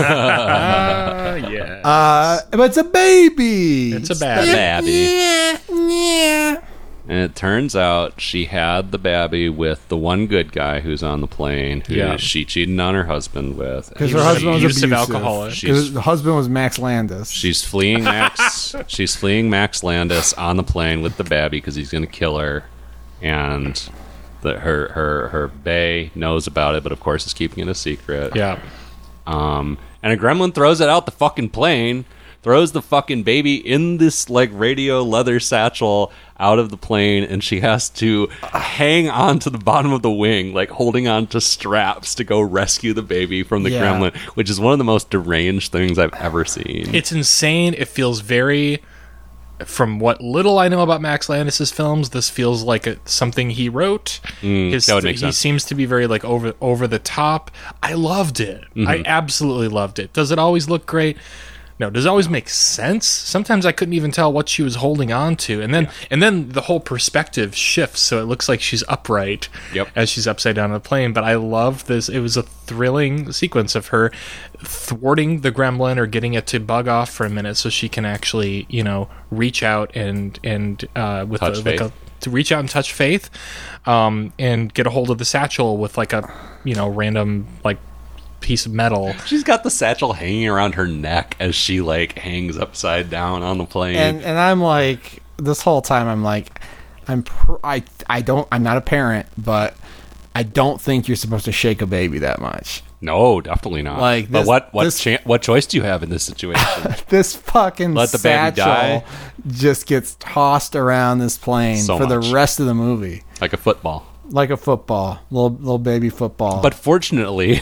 Yeah. But it's a baby. It's a baby. Yeah. And it turns out she had the babby with the one good guy who's on the plane, who she cheated on her husband with. Because her husband was abusive. Alcoholic. The husband was Max Landis. She's fleeing Max. She's fleeing Max Landis on the plane with the babby because he's going to kill her, and her bae knows about it, but of course is keeping it a secret. Yeah. And a gremlin throws it out the fucking plane. throws the fucking baby in this like radio leather satchel out of the plane, and she has to hang on to the bottom of the wing, like holding on to straps to go rescue the baby from the gremlin, which is one of the most deranged things I've ever seen. It's insane. It feels very, from what little I know about Max Landis' films, this feels like something he wrote. That would make sense. He seems to be very like over the top. I loved it. I absolutely loved it. Does it always look great? No. Does it always make sense? Sometimes I couldn't even tell what she was holding on to, and then the whole perspective shifts, so it looks like she's upright as she's upside down on the plane. But I loved this. It was a thrilling sequence of her thwarting the gremlin or getting it to bug off for a minute, so she can actually, reach out and with to reach out and touch Faith, and get a hold of the satchel with like a random like piece of metal. She's got the satchel hanging around her neck as she like hangs upside down on the plane. And I'm like, this whole time I'm like, I'm not a parent, but I don't think you're supposed to shake a baby that much. No, definitely not. Like, but what choice do you have in this situation? This fucking let the baby die. Just gets tossed around this plane for the rest of the movie, like a football, little baby football. But fortunately,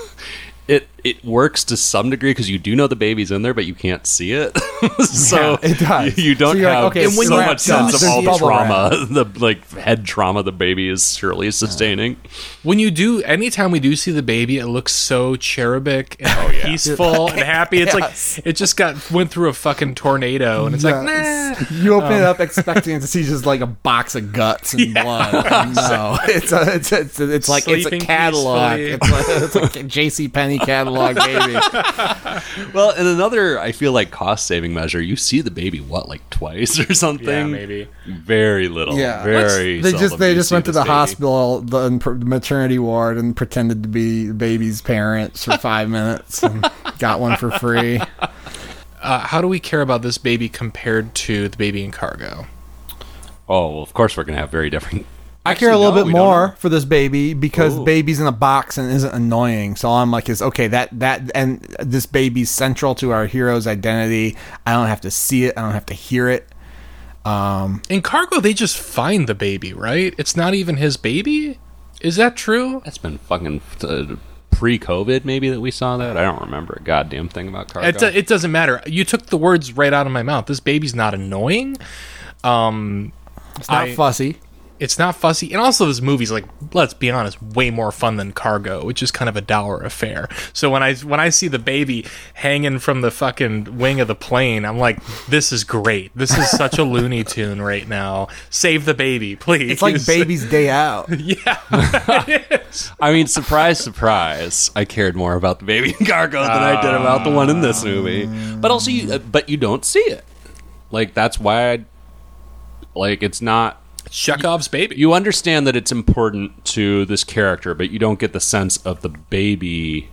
it works to some degree because you do know the baby's in there, but you can't see it. So it does. You don't have so much sense of all the trauma, wrap. the like head trauma the baby is surely sustaining. Anytime we do see the baby, it looks so cherubic and peaceful and happy. It's like it just went through a fucking tornado, and it's like, nah. You open it up expecting to see just like a box of guts and blood. No, it's like it's a catalog. It's like a JCPenney catalog baby. Well, and another, I feel like, cost-saving measure, you see the baby, like twice or something? Yeah, maybe. Very little. Yeah. Very They just went to the hospital, the maternity ward, and pretended to be the baby's parents for 5 minutes and got one for free. How do we care about this baby compared to the baby in Cargo? Oh, well, of course we're going to have very different... I care a little bit more for this baby because baby's in a box and isn't annoying. So all I'm like is, okay, that and this baby's central to our hero's identity. I don't have to see it. I don't have to hear it. In Cargo, they just find the baby, right? It's not even his baby? Is that true? That's been fucking pre-COVID maybe that we saw that. I don't remember a goddamn thing about Cargo. It doesn't matter. You took the words right out of my mouth. This baby's not annoying. It's not fussy. It's not fussy. And also this movie's, like, let's be honest, way more fun than Cargo, which is kind of a dour affair. So when I see the baby hanging from the fucking wing of the plane, I'm like, this is great. This is such a Looney Tune right now. Save the baby, please. It's like Baby's Day Out. Yeah. It is. I mean, surprise, surprise. I cared more about the baby in Cargo than I did about the one in this movie. But also, you don't see it. Like, that's why it's not... Chekhov's baby. You understand that it's important to this character, but you don't get the sense of the baby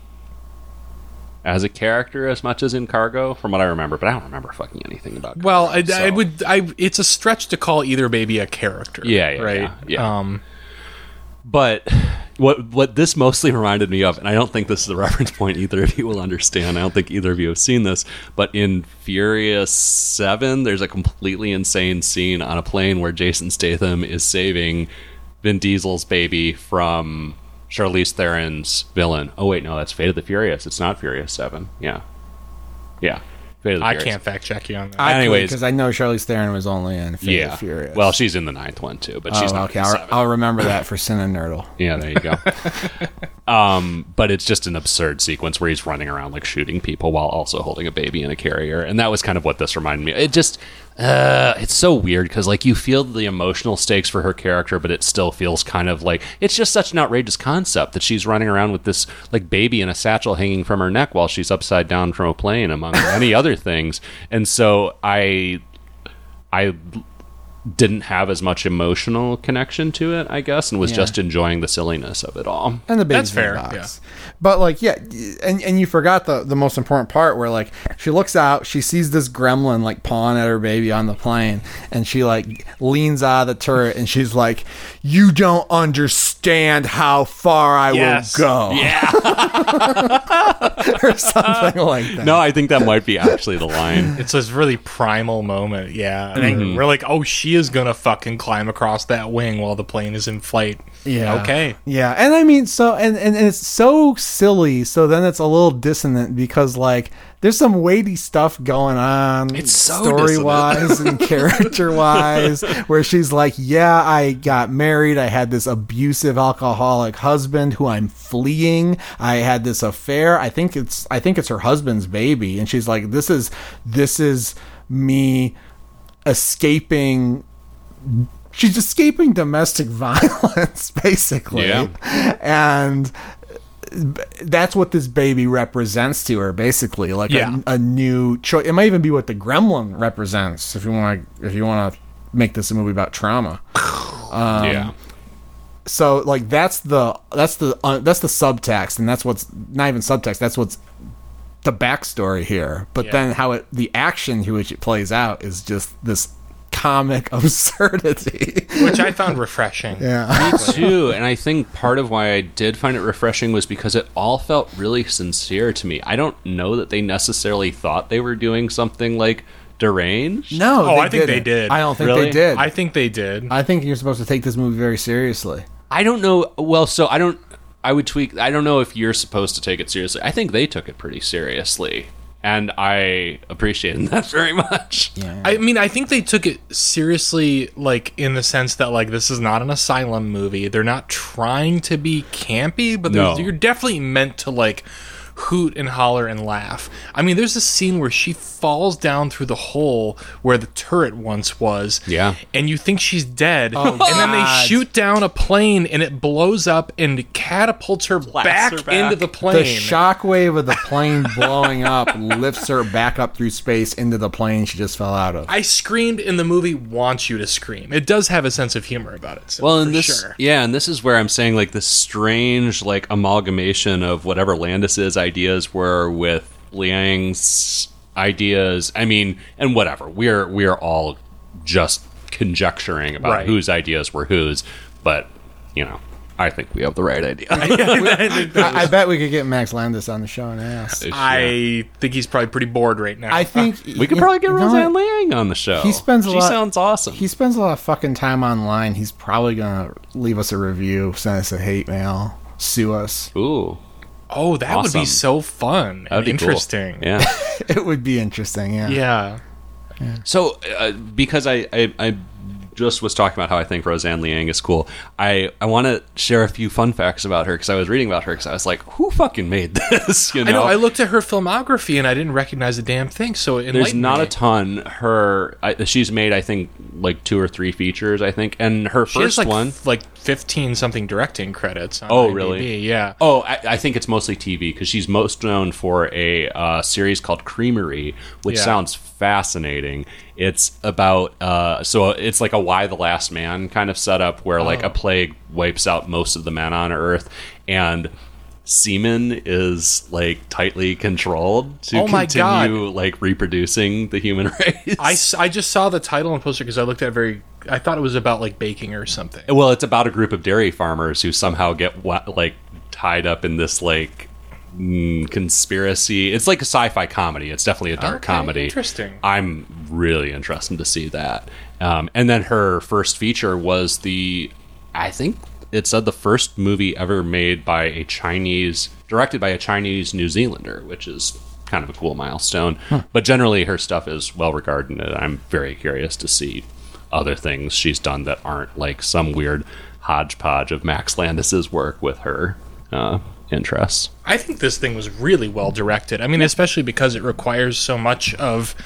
as a character as much as in Cargo, from what I remember. But I don't remember fucking anything about Cargo. Well, it's a stretch to call either baby a character. Yeah, right. Yeah. But what this mostly reminded me of, and I don't think this is a reference point either of you will understand. I don't think either of you have seen this, but in Furious 7, there's a completely insane scene on a plane where Jason Statham is saving Vin Diesel's baby from Charlize Theron's villain. Oh wait, no, that's Fate of the Furious. It's not Furious 7. Yeah. I can't fact check you on that. Anyways, because I know Charlize Theron was only in Fate of the Furious. Well, she's in the 9th one too, but she's not. Okay, I'll remember that for Sin and Nerdle. Yeah, there you go. But it's just an absurd sequence where he's running around like shooting people while also holding a baby in a carrier, and that was kind of what this reminded me. It just it's so weird because like you feel the emotional stakes for her character, but it still feels kind of like it's just such an outrageous concept that she's running around with this like baby in a satchel hanging from her neck while she's upside down from a plane, among many other things. And so I didn't have as much emotional connection to it, I guess, and was just enjoying the silliness of it all. And the baby's That's fair, box. yeah. But like, yeah, and you forgot the most important part where like she looks out, she sees this gremlin like pawing at her baby on the plane, and she like leans out of the turret and she's like, "You don't understand how far I will go." Yeah. Or something like that. No, I think that might be actually the line. It's this really primal moment, yeah. And we're like, oh, she is gonna fucking climb across that wing while the plane is in flight. Yeah. Okay. Yeah. And I mean, so, and it's so silly. So then it's a little dissonant because, like, there's some weighty stuff going on. It's so story-wise and character-wise, where she's like, yeah, I got married. I had this abusive alcoholic husband who I'm fleeing. I had this affair. I think it's her husband's baby. And she's like, this is me escaping. She's escaping domestic violence, basically. Yeah. And that's what this baby represents to her, basically, like a new choice. It might even be what the gremlin represents, if you want to make this a movie about trauma. So like that's the subtext, and that's what's not even subtext. That's what's the backstory here. But then how the action to which it plays out is just this comic absurdity, which I found refreshing. Yeah, me too. And I think part of why I did find it refreshing was because it all felt really sincere to me. I don't know that they necessarily thought they were doing something like deranged. No, I think they did. I don't think Really? they did. I think they did. I think you're supposed to take this movie very seriously. I don't know. Well, so I don't. I would tweak. I don't know if you're supposed to take it seriously. I think they took it pretty seriously, and I appreciated that very much. Yeah. I mean, I think they took it seriously, like, in the sense that, like, this is not an asylum movie. They're not trying to be campy, but you're definitely meant to, like, hoot and holler and laugh. I mean, there's a scene where she falls down through the hole where the turret once was. Yeah. And you think she's dead. Oh, and then they God. shoot down a plane and it blows up and catapults her back into the plane. The shockwave of the plane blowing up lifts her back up through space into the plane she just fell out of. I screamed, and the movie wants you to scream. It does have a sense of humor about it. So Well, and for this, sure. and this is where I'm saying, like, this strange, like, amalgamation of whatever Landis's ideas were with Liang's ideas. I mean, and whatever. We are all just conjecturing about whose ideas were whose, but you know, I think we have the right idea. I bet we could get Max Landis on the show and ask. I think he's probably pretty bored right now. I think We could probably get Roseanne Liang on the show. He spends a she lot- sounds awesome. He spends a lot of fucking time online. He's probably gonna leave us a review, send us a hate mail, sue us. Ooh, Oh, that would be Awesome. so fun that'd and be interesting. Cool. Yeah. It would be interesting, yeah. Yeah. So, because I just was talking about how I think Roseanne Liang is cool, I want to share a few fun facts about her, because I was reading about her because I was like, who fucking made this? You know, I know. I looked at her filmography and I didn't recognize a damn thing. So it there's not me. a ton. She's made, I think, like 2 or 3 features, I think, and her She has first one. like 15 something directing credits. On Oh, IMDb. really? Yeah. Oh, I think it's mostly TV, because she's most known for a series called Creamery, which Yeah. sounds fascinating. It's about so it's like a Y the Last Man kind of setup where like a plague wipes out most of the men on Earth, and semen is like tightly controlled to Oh my continue like reproducing the human race. I just saw the title and poster because I looked at I thought it was about like baking or something. Well, it's about a group of dairy farmers who somehow get like tied up in this like conspiracy. It's like a sci-fi comedy. It's definitely a dark Okay, comedy. interesting. I'm really interested to see that. And then her first feature was I think it said the first movie ever made by directed by a Chinese New Zealander, which is kind of a cool milestone. But generally her stuff is well regarded, and I'm very curious to see other things she's done that aren't like some weird hodgepodge of Max Landis's work with her interests. I think this thing was really well directed. I mean, especially because it requires so much of,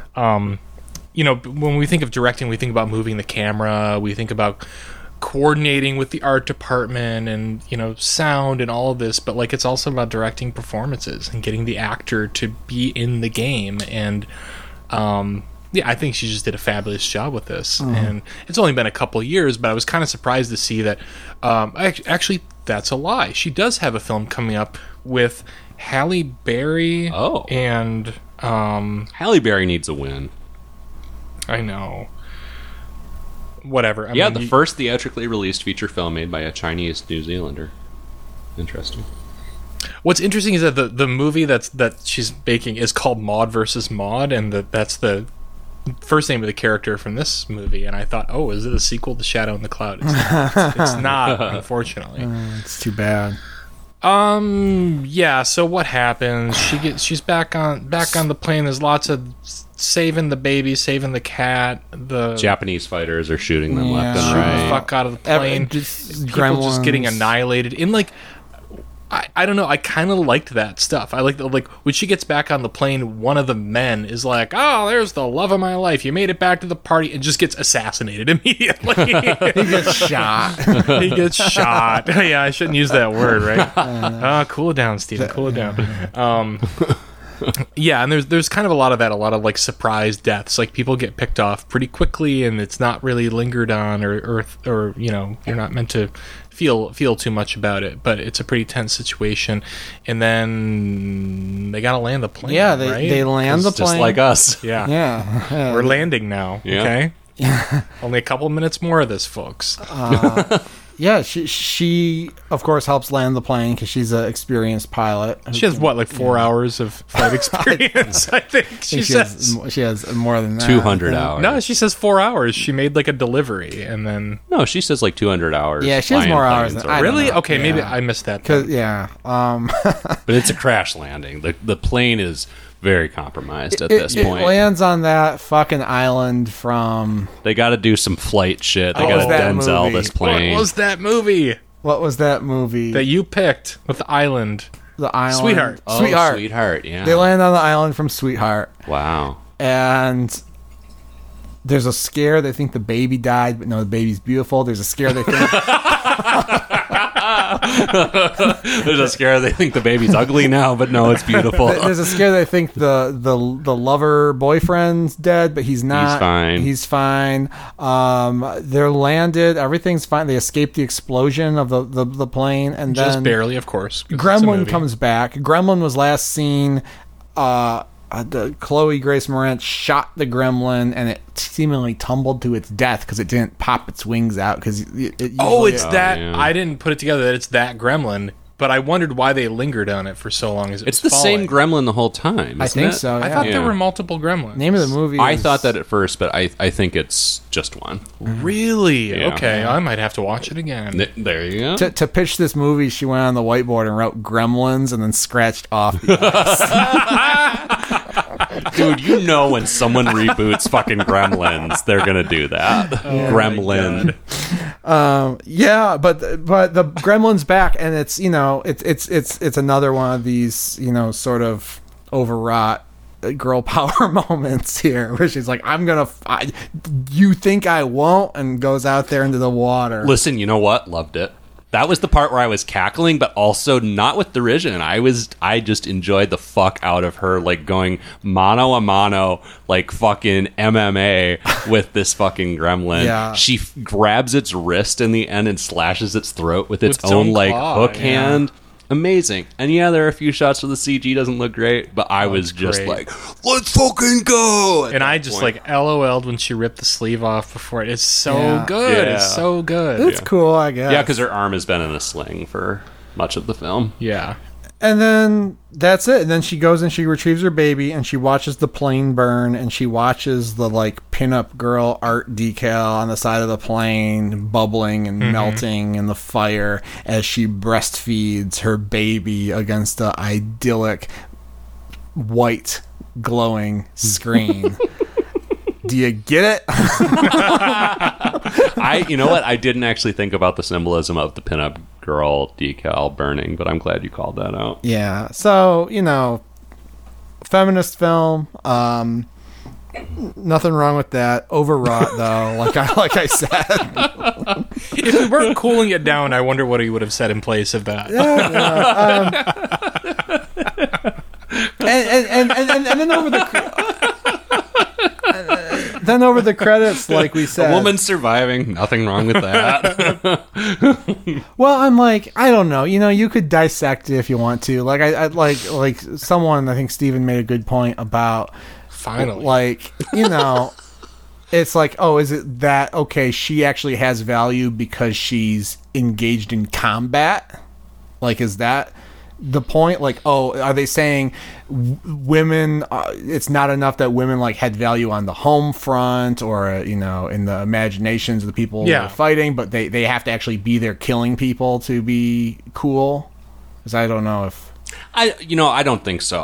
when we think of directing, we think about moving the camera, we think about coordinating with the art department and, sound and all of this, but like it's also about directing performances and getting the actor to be in the game. And Yeah, I think she just did a fabulous job with this, and it's only been a couple years, but I was kind of surprised to see that. Actually, that's a lie. She does have a film coming up with Halle Berry. Oh, and Halle Berry needs a win. I know. Whatever. I mean, the first theatrically released feature film made by a Chinese New Zealander. Interesting. What's interesting is that the movie that she's making is called Maude versus Maude, and that's the first name of the character from this movie. And I thought, oh, is it a sequel to Shadow in the Cloud? It's not, unfortunately. It's too bad. Yeah. So what happens? She's back on the plane. There's lots of saving the baby, saving the cat. The Japanese fighters are shooting them left and right. The fuck out of the plane. People just getting annihilated. In like, I don't know. I kind of liked that stuff. I like when she gets back on the plane. One of the men is like, "Oh, there's the love of my life. You made it back to the party," and just gets assassinated immediately. He gets shot. He gets shot. Yeah, I shouldn't use that word, right? Cool it down, Steven. Cool it down. Yeah, and there's kind of a lot of that, a lot of like surprise deaths. Like people get picked off pretty quickly, and it's not really lingered on, or you know, you're not meant to feel too much about it. But it's a pretty tense situation, and then they gotta land the plane. Yeah, right? they land the plane, just like us. Yeah, yeah. We're landing now. Yeah. Okay. Only a couple minutes more of this, folks. Yeah, she of course helps land the plane because she's an experienced pilot. She has what, like 4 hours of flight experience? I think she says. She has more than that. 200 hours. No, she says 4 hours. She made like a delivery, and then No, she says like 200 hours. Yeah, she has more hours than I really. don't know. Okay, maybe Yeah. I missed that. Yeah. But it's a crash landing. The plane is very compromised at this It point. lands on that fucking island from... They got to do some flight shit. They What got was to that Denzel movie? this plane. What was that movie What was that movie? that you picked with the island? The island. Sweetheart. Oh, Sweetheart. Sweetheart, yeah. They land on the island from Sweetheart. Wow. And there's a scare. They think the baby died, but no, the baby's beautiful. There's a scare. They think... There's a scare. They think the baby's ugly now, but no, it's beautiful. There's a scare. They think the lover boyfriend's dead, but he's not. He's fine. He's fine. They're landed. Everything's fine. They escape the explosion of the plane, and Just then barely, of course. 'cause it's a Gremlin movie. comes back. Gremlin was last seen. Chloe Grace Moretz shot the gremlin, and it seemingly tumbled to its death because it didn't pop its wings out. Because Oh, it's that. yeah. I didn't put it together that it's that gremlin, but I wondered why they lingered on it for so long. As it It's was the same falling. gremlin the whole time. I isn't think it? so. I Yeah. thought there Yeah. were multiple gremlins. Name of the movie. I is- thought that at first, but I think it's just one. Really? Yeah. Okay, I might have to watch it again. There you go. To pitch this movie, she went on the whiteboard and wrote Gremlins and then scratched off the Dude, you know when someone reboots fucking Gremlins, they're gonna do that. Gremlin. Yeah, but the Gremlin's back, and it's it's another one of these sort of overwrought girl power moments here, where she's like, you think I won't, and goes out there into the water. Listen, you know what? Loved it. That was the part where I was cackling, but also not with derision. I just enjoyed the fuck out of her, like going mano a mano, like fucking MMA with this fucking gremlin. Yeah. She grabs its wrist in the end and slashes its throat with its own like claw, hook yeah. hand. Amazing. And yeah, there are a few shots where the CG doesn't look great, but I was just great. like, let's fucking go. And I just like LOL'd when she ripped the sleeve off before it. It's so Yeah. good. Yeah. It's so good. It's cool, I guess. Yeah, because her arm has been in a sling for much of the film. Yeah. And then that's it. And then she goes and she retrieves her baby, and she watches the plane burn, and she watches the like pinup girl art decal on the side of the plane bubbling and melting in the fire as she breastfeeds her baby against the idyllic white glowing screen. Do you get it? You know what? I didn't actually think about the symbolism of the pinup girl decal burning, but I'm glad you called that out. Yeah. So, feminist film. Nothing wrong with that. Overwrought though, like I said. If we weren't cooling it down, I wonder what he would have said in place of that. And then over the then over the credits, like we said, a woman surviving, nothing wrong with that. Well, I'm like, I don't know. You could dissect it if you want to. Like, I like someone. I think Steven made a good point about finally, like, it's like, oh, is it that okay? She actually has value because she's engaged in combat. Like, is that the point? Like, oh, are they saying women? It's not enough that women like had value on the home front or in the imaginations of the people who are fighting, but they have to actually be there killing people to be cool. Because I don't know if I don't think so.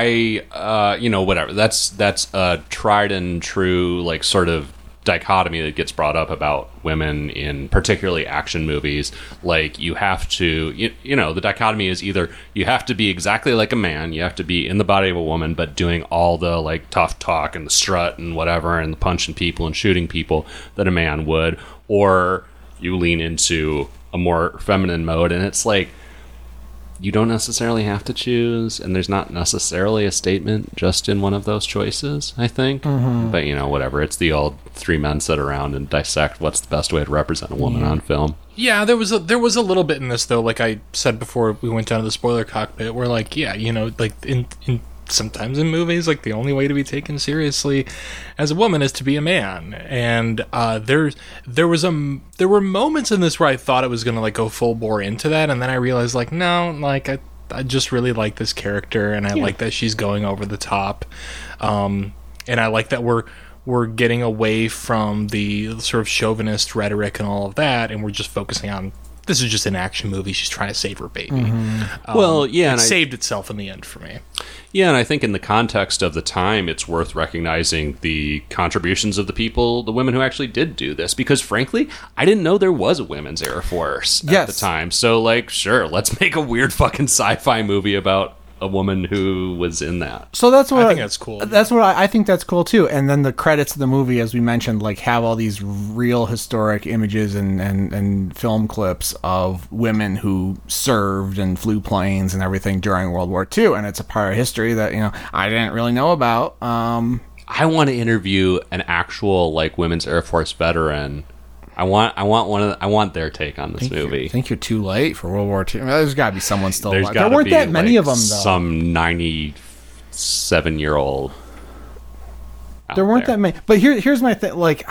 Whatever. That's a tried and true like sort of dichotomy that gets brought up about women in particularly action movies. Like, you have to, the dichotomy is either you have to be exactly like a man, you have to be in the body of a woman, but doing all the like tough talk and the strut and whatever and the punching people and shooting people that a man would, or you lean into a more feminine mode. And it's like, you don't necessarily have to choose, and there's not necessarily a statement just in one of those choices, I think. Mm-hmm. But, whatever. It's the old three men sit around and dissect what's the best way to represent a woman on film. Yeah, there was a little bit in this, though, like I said before we went down to the spoiler cockpit, where, like, yeah, like, in sometimes in movies, like, the only way to be taken seriously as a woman is to be a man. And there were moments in this where I thought it was gonna like go full bore into that, and then I realized, like, no, like I just really like this character, and I like that she's going over the top, and I like that we're getting away from the sort of chauvinist rhetoric and all of that, and we're just focusing on, this is just an action movie. She's trying to save her baby. Mm-hmm. It saved itself in the end for me. Yeah, and I think in the context of the time, it's worth recognizing the contributions of the women who actually did do this. Because, frankly, I didn't know there was a women's Air Force at the time. So, like, sure, let's make a weird fucking sci-fi movie about a woman who was in that. So that's what I think that's cool. That's what I think that's cool too. And then the credits of the movie, as we mentioned, like have all these real historic images and film clips of women who served and flew planes and everything during World War II. And it's a part of history that I didn't really know about. I want to interview an actual like women's Air Force veteran. I want their take on this movie. I think you're too late for World War II. There's got to be someone still alive. There weren't that many of them, though. Some 97-year-old. There weren't that many. But here's my thing. Like,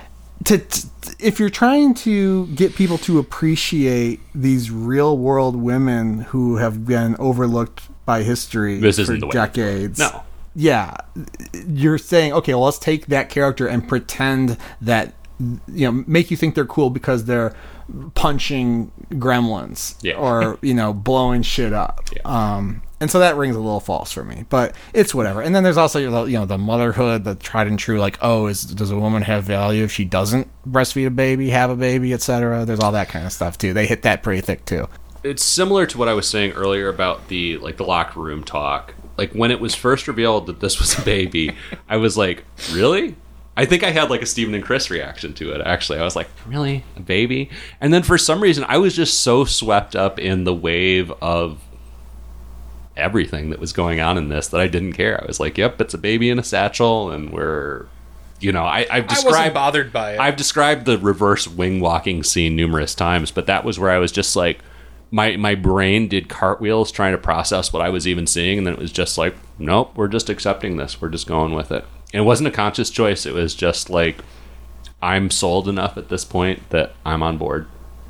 if you're trying to get people to appreciate these real-world women who have been overlooked by history for decades. No. Yeah. You're saying, okay, well, let's take that character and pretend that, make you think they're cool because they're punching gremlins or, blowing shit up. Yeah. And so that rings a little false for me, but it's whatever. And then there's also, the motherhood, the tried and true, like, does a woman have value if she doesn't breastfeed a baby, have a baby, etc.? There's all that kind of stuff too. They hit that pretty thick too. It's similar to what I was saying earlier about the locker room talk. Like, when it was first revealed that this was a baby, I was like, really? I think I had like a Steven and Chris reaction to it, actually. I was like, really? A baby? And then for some reason, I was just so swept up in the wave of everything that was going on in this that I didn't care. I was like, yep, it's a baby in a satchel, and we're... I wasn't bothered by it. I've described the reverse wing walking scene numerous times, but that was where I was just like... My brain did cartwheels trying to process what I was even seeing, and then it was just like, nope, we're just accepting this. We're just going with it. And it wasn't a conscious choice. It was just like, I'm sold enough at this point that I'm on board.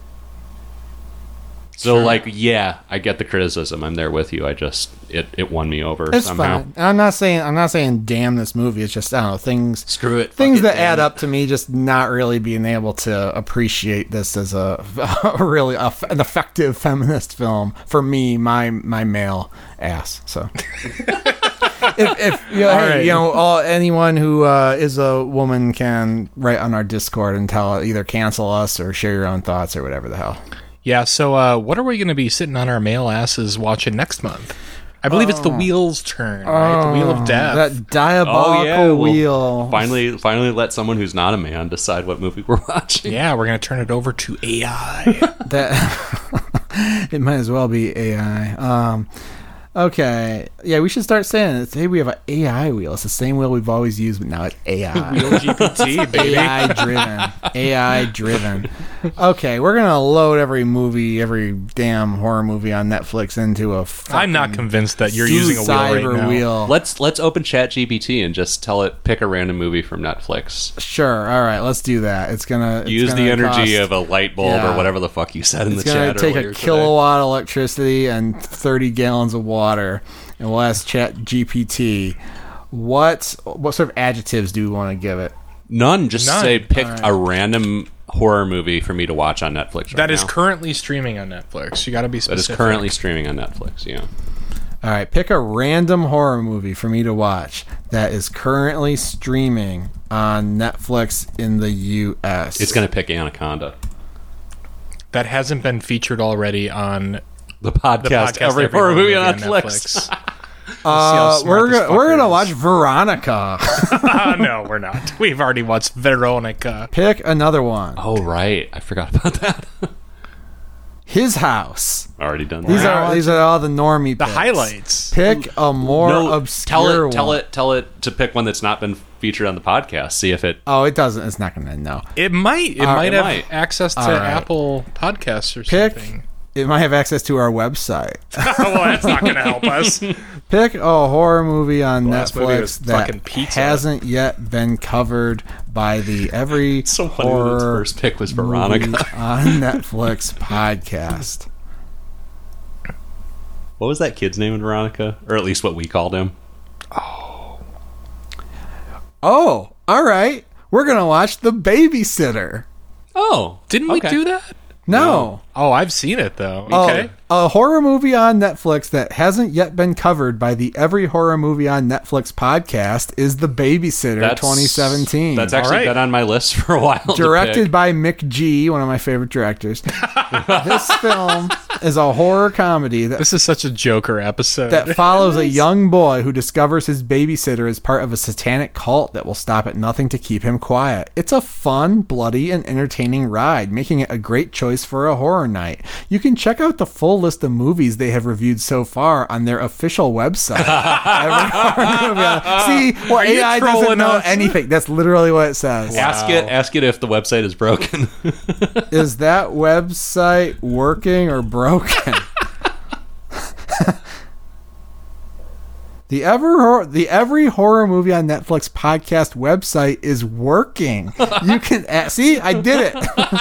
So, like, yeah, I get the criticism. I'm there with you. It won me over it's somehow. Fine. I'm not saying damn this movie. It's just, I don't know, things. Screw it. Things that add up to me just not really being able to appreciate this as an effective feminist film for me, my male ass. So. Anyone who is a woman can write on our Discord and either cancel us or share your own thoughts or whatever the hell. Yeah, so what are we going to be sitting on our male asses watching next month? I believe it's the wheel's turn, right? The Wheel of Death. That diabolical wheel. Finally let someone who's not a man decide what movie we're watching. Yeah, we're going to turn it over to AI. It might as well be AI. Okay. Yeah, we should start saying it. Hey, we have an AI wheel. It's the same wheel we've always used, but now it's AI. Wheel GPT, baby. AI driven. Okay, we're going to load every damn horror movie on Netflix into a I'm not convinced that you're using a wheel right now. Wheel. Let's open ChatGPT and just tell it pick a random movie from Netflix. Sure. All right, let's do that. It's going to use the energy of a light bulb or whatever the fuck you said in the chat. It's going to take a kilowatt of electricity and 30 gallons of water, and we'll ask ChatGPT what sort of adjectives do we want to give it? None. Just say pick a random horror movie for me to watch on Netflix right that now. is currently streaming on Netflix. You got to be specific. That is currently streaming on Netflix. Yeah. All right, pick a random horror movie for me to watch that is currently streaming on Netflix in the U.S. It's going to pick Anaconda. That hasn't been featured already on the podcast every horror movie on Netflix. We're gonna watch Veronica. No, we're not. We've already watched Veronica. Pick another one. Oh right, I forgot about that. His House. Already done. These are all the normie. The picks. highlights. Pick a more obscure one. Tell it to pick one that's not been featured on the podcast. See if it. Oh, it doesn't. It's not gonna know. It might. It might have access to Apple Podcasts or something. It might have access to our website. Well, that's not going to help us. Pick a horror movie on Netflix that pizza. hasn't yet been covered by the Every so funny Horror its first pick was Veronica on Netflix podcast. What was that kid's name in Veronica? Or at least what we called him? Oh, all right. We're going to watch The Babysitter. Oh. Didn't we do that? No. Oh, I've seen it, though. Okay. A horror movie on Netflix that hasn't yet been covered by the Every Horror Movie on Netflix podcast is The Babysitter 2017. That's actually been on my list for a while. Directed by Mick G., one of my favorite directors. This film is a horror comedy this is such a Joker episode. that follows a young boy who discovers his babysitter is part of a satanic cult that will stop at nothing to keep him quiet. It's a fun, bloody, and entertaining ride, making it a great choice for a horror night. You can check out the full list of movies they have reviewed so far on their official website. See, well, AI doesn't know anything. That's literally what it says. Wow. Ask it if the website is broken. Is that website working or broken? The Every Horror Movie on Netflix podcast website is working. You can see, I did it.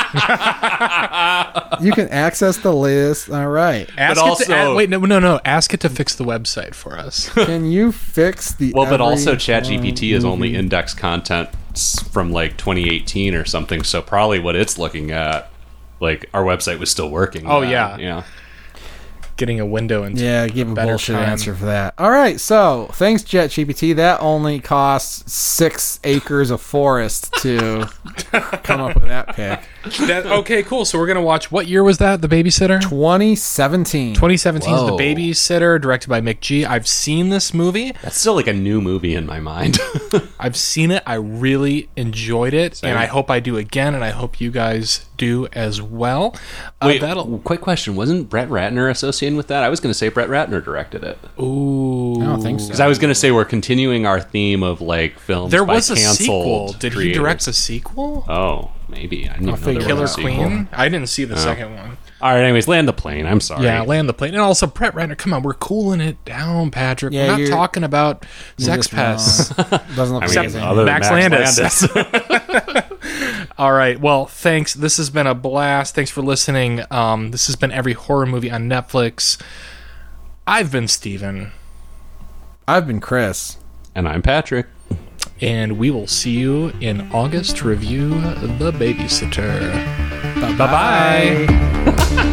You can access the list. All right. Ask it to fix the website for us. Can you fix the? Well, but also ChatGPT is only index content from like 2018 or something. So probably what it's looking at, like our website was still working. Oh then. yeah. Getting a window into give a bullshit answer for that. All right, so thanks ChatGPT. That only costs 6 acres of forest to come up with that pick. Okay, cool. So we're gonna watch. What year was that? The Babysitter. 2017. 2017 is The Babysitter, directed by Mick G. I've seen this movie. That's still like a new movie in my mind. I've seen it. I really enjoyed it, and I hope I do again, and I hope you guys do as well. Wait, quick question. Wasn't Brett Ratner associated with that? I was going to say Brett Ratner directed it. Ooh. I don't think so. Because I was going to say we're continuing our theme of like films there by was a canceled sequel. Did creators. he direct a sequel? Oh, maybe. I didn't even know there Killer was a sequel. Queen? I didn't see the second one. All right, anyways, Land the Plane. I'm sorry. Yeah, Land the Plane. And also, Brett Ratner, come on, we're cooling it down, Patrick. Yeah, we're not talking about Sex Pests. Doesn't look I mean, other than Max Landis. All right, well, thanks. This has been a blast. Thanks for listening. This has been Every Horror Movie on Netflix. I've been Steven. I've been Chris. And I'm Patrick. And we will see you in August to review The Babysitter. Bye-bye.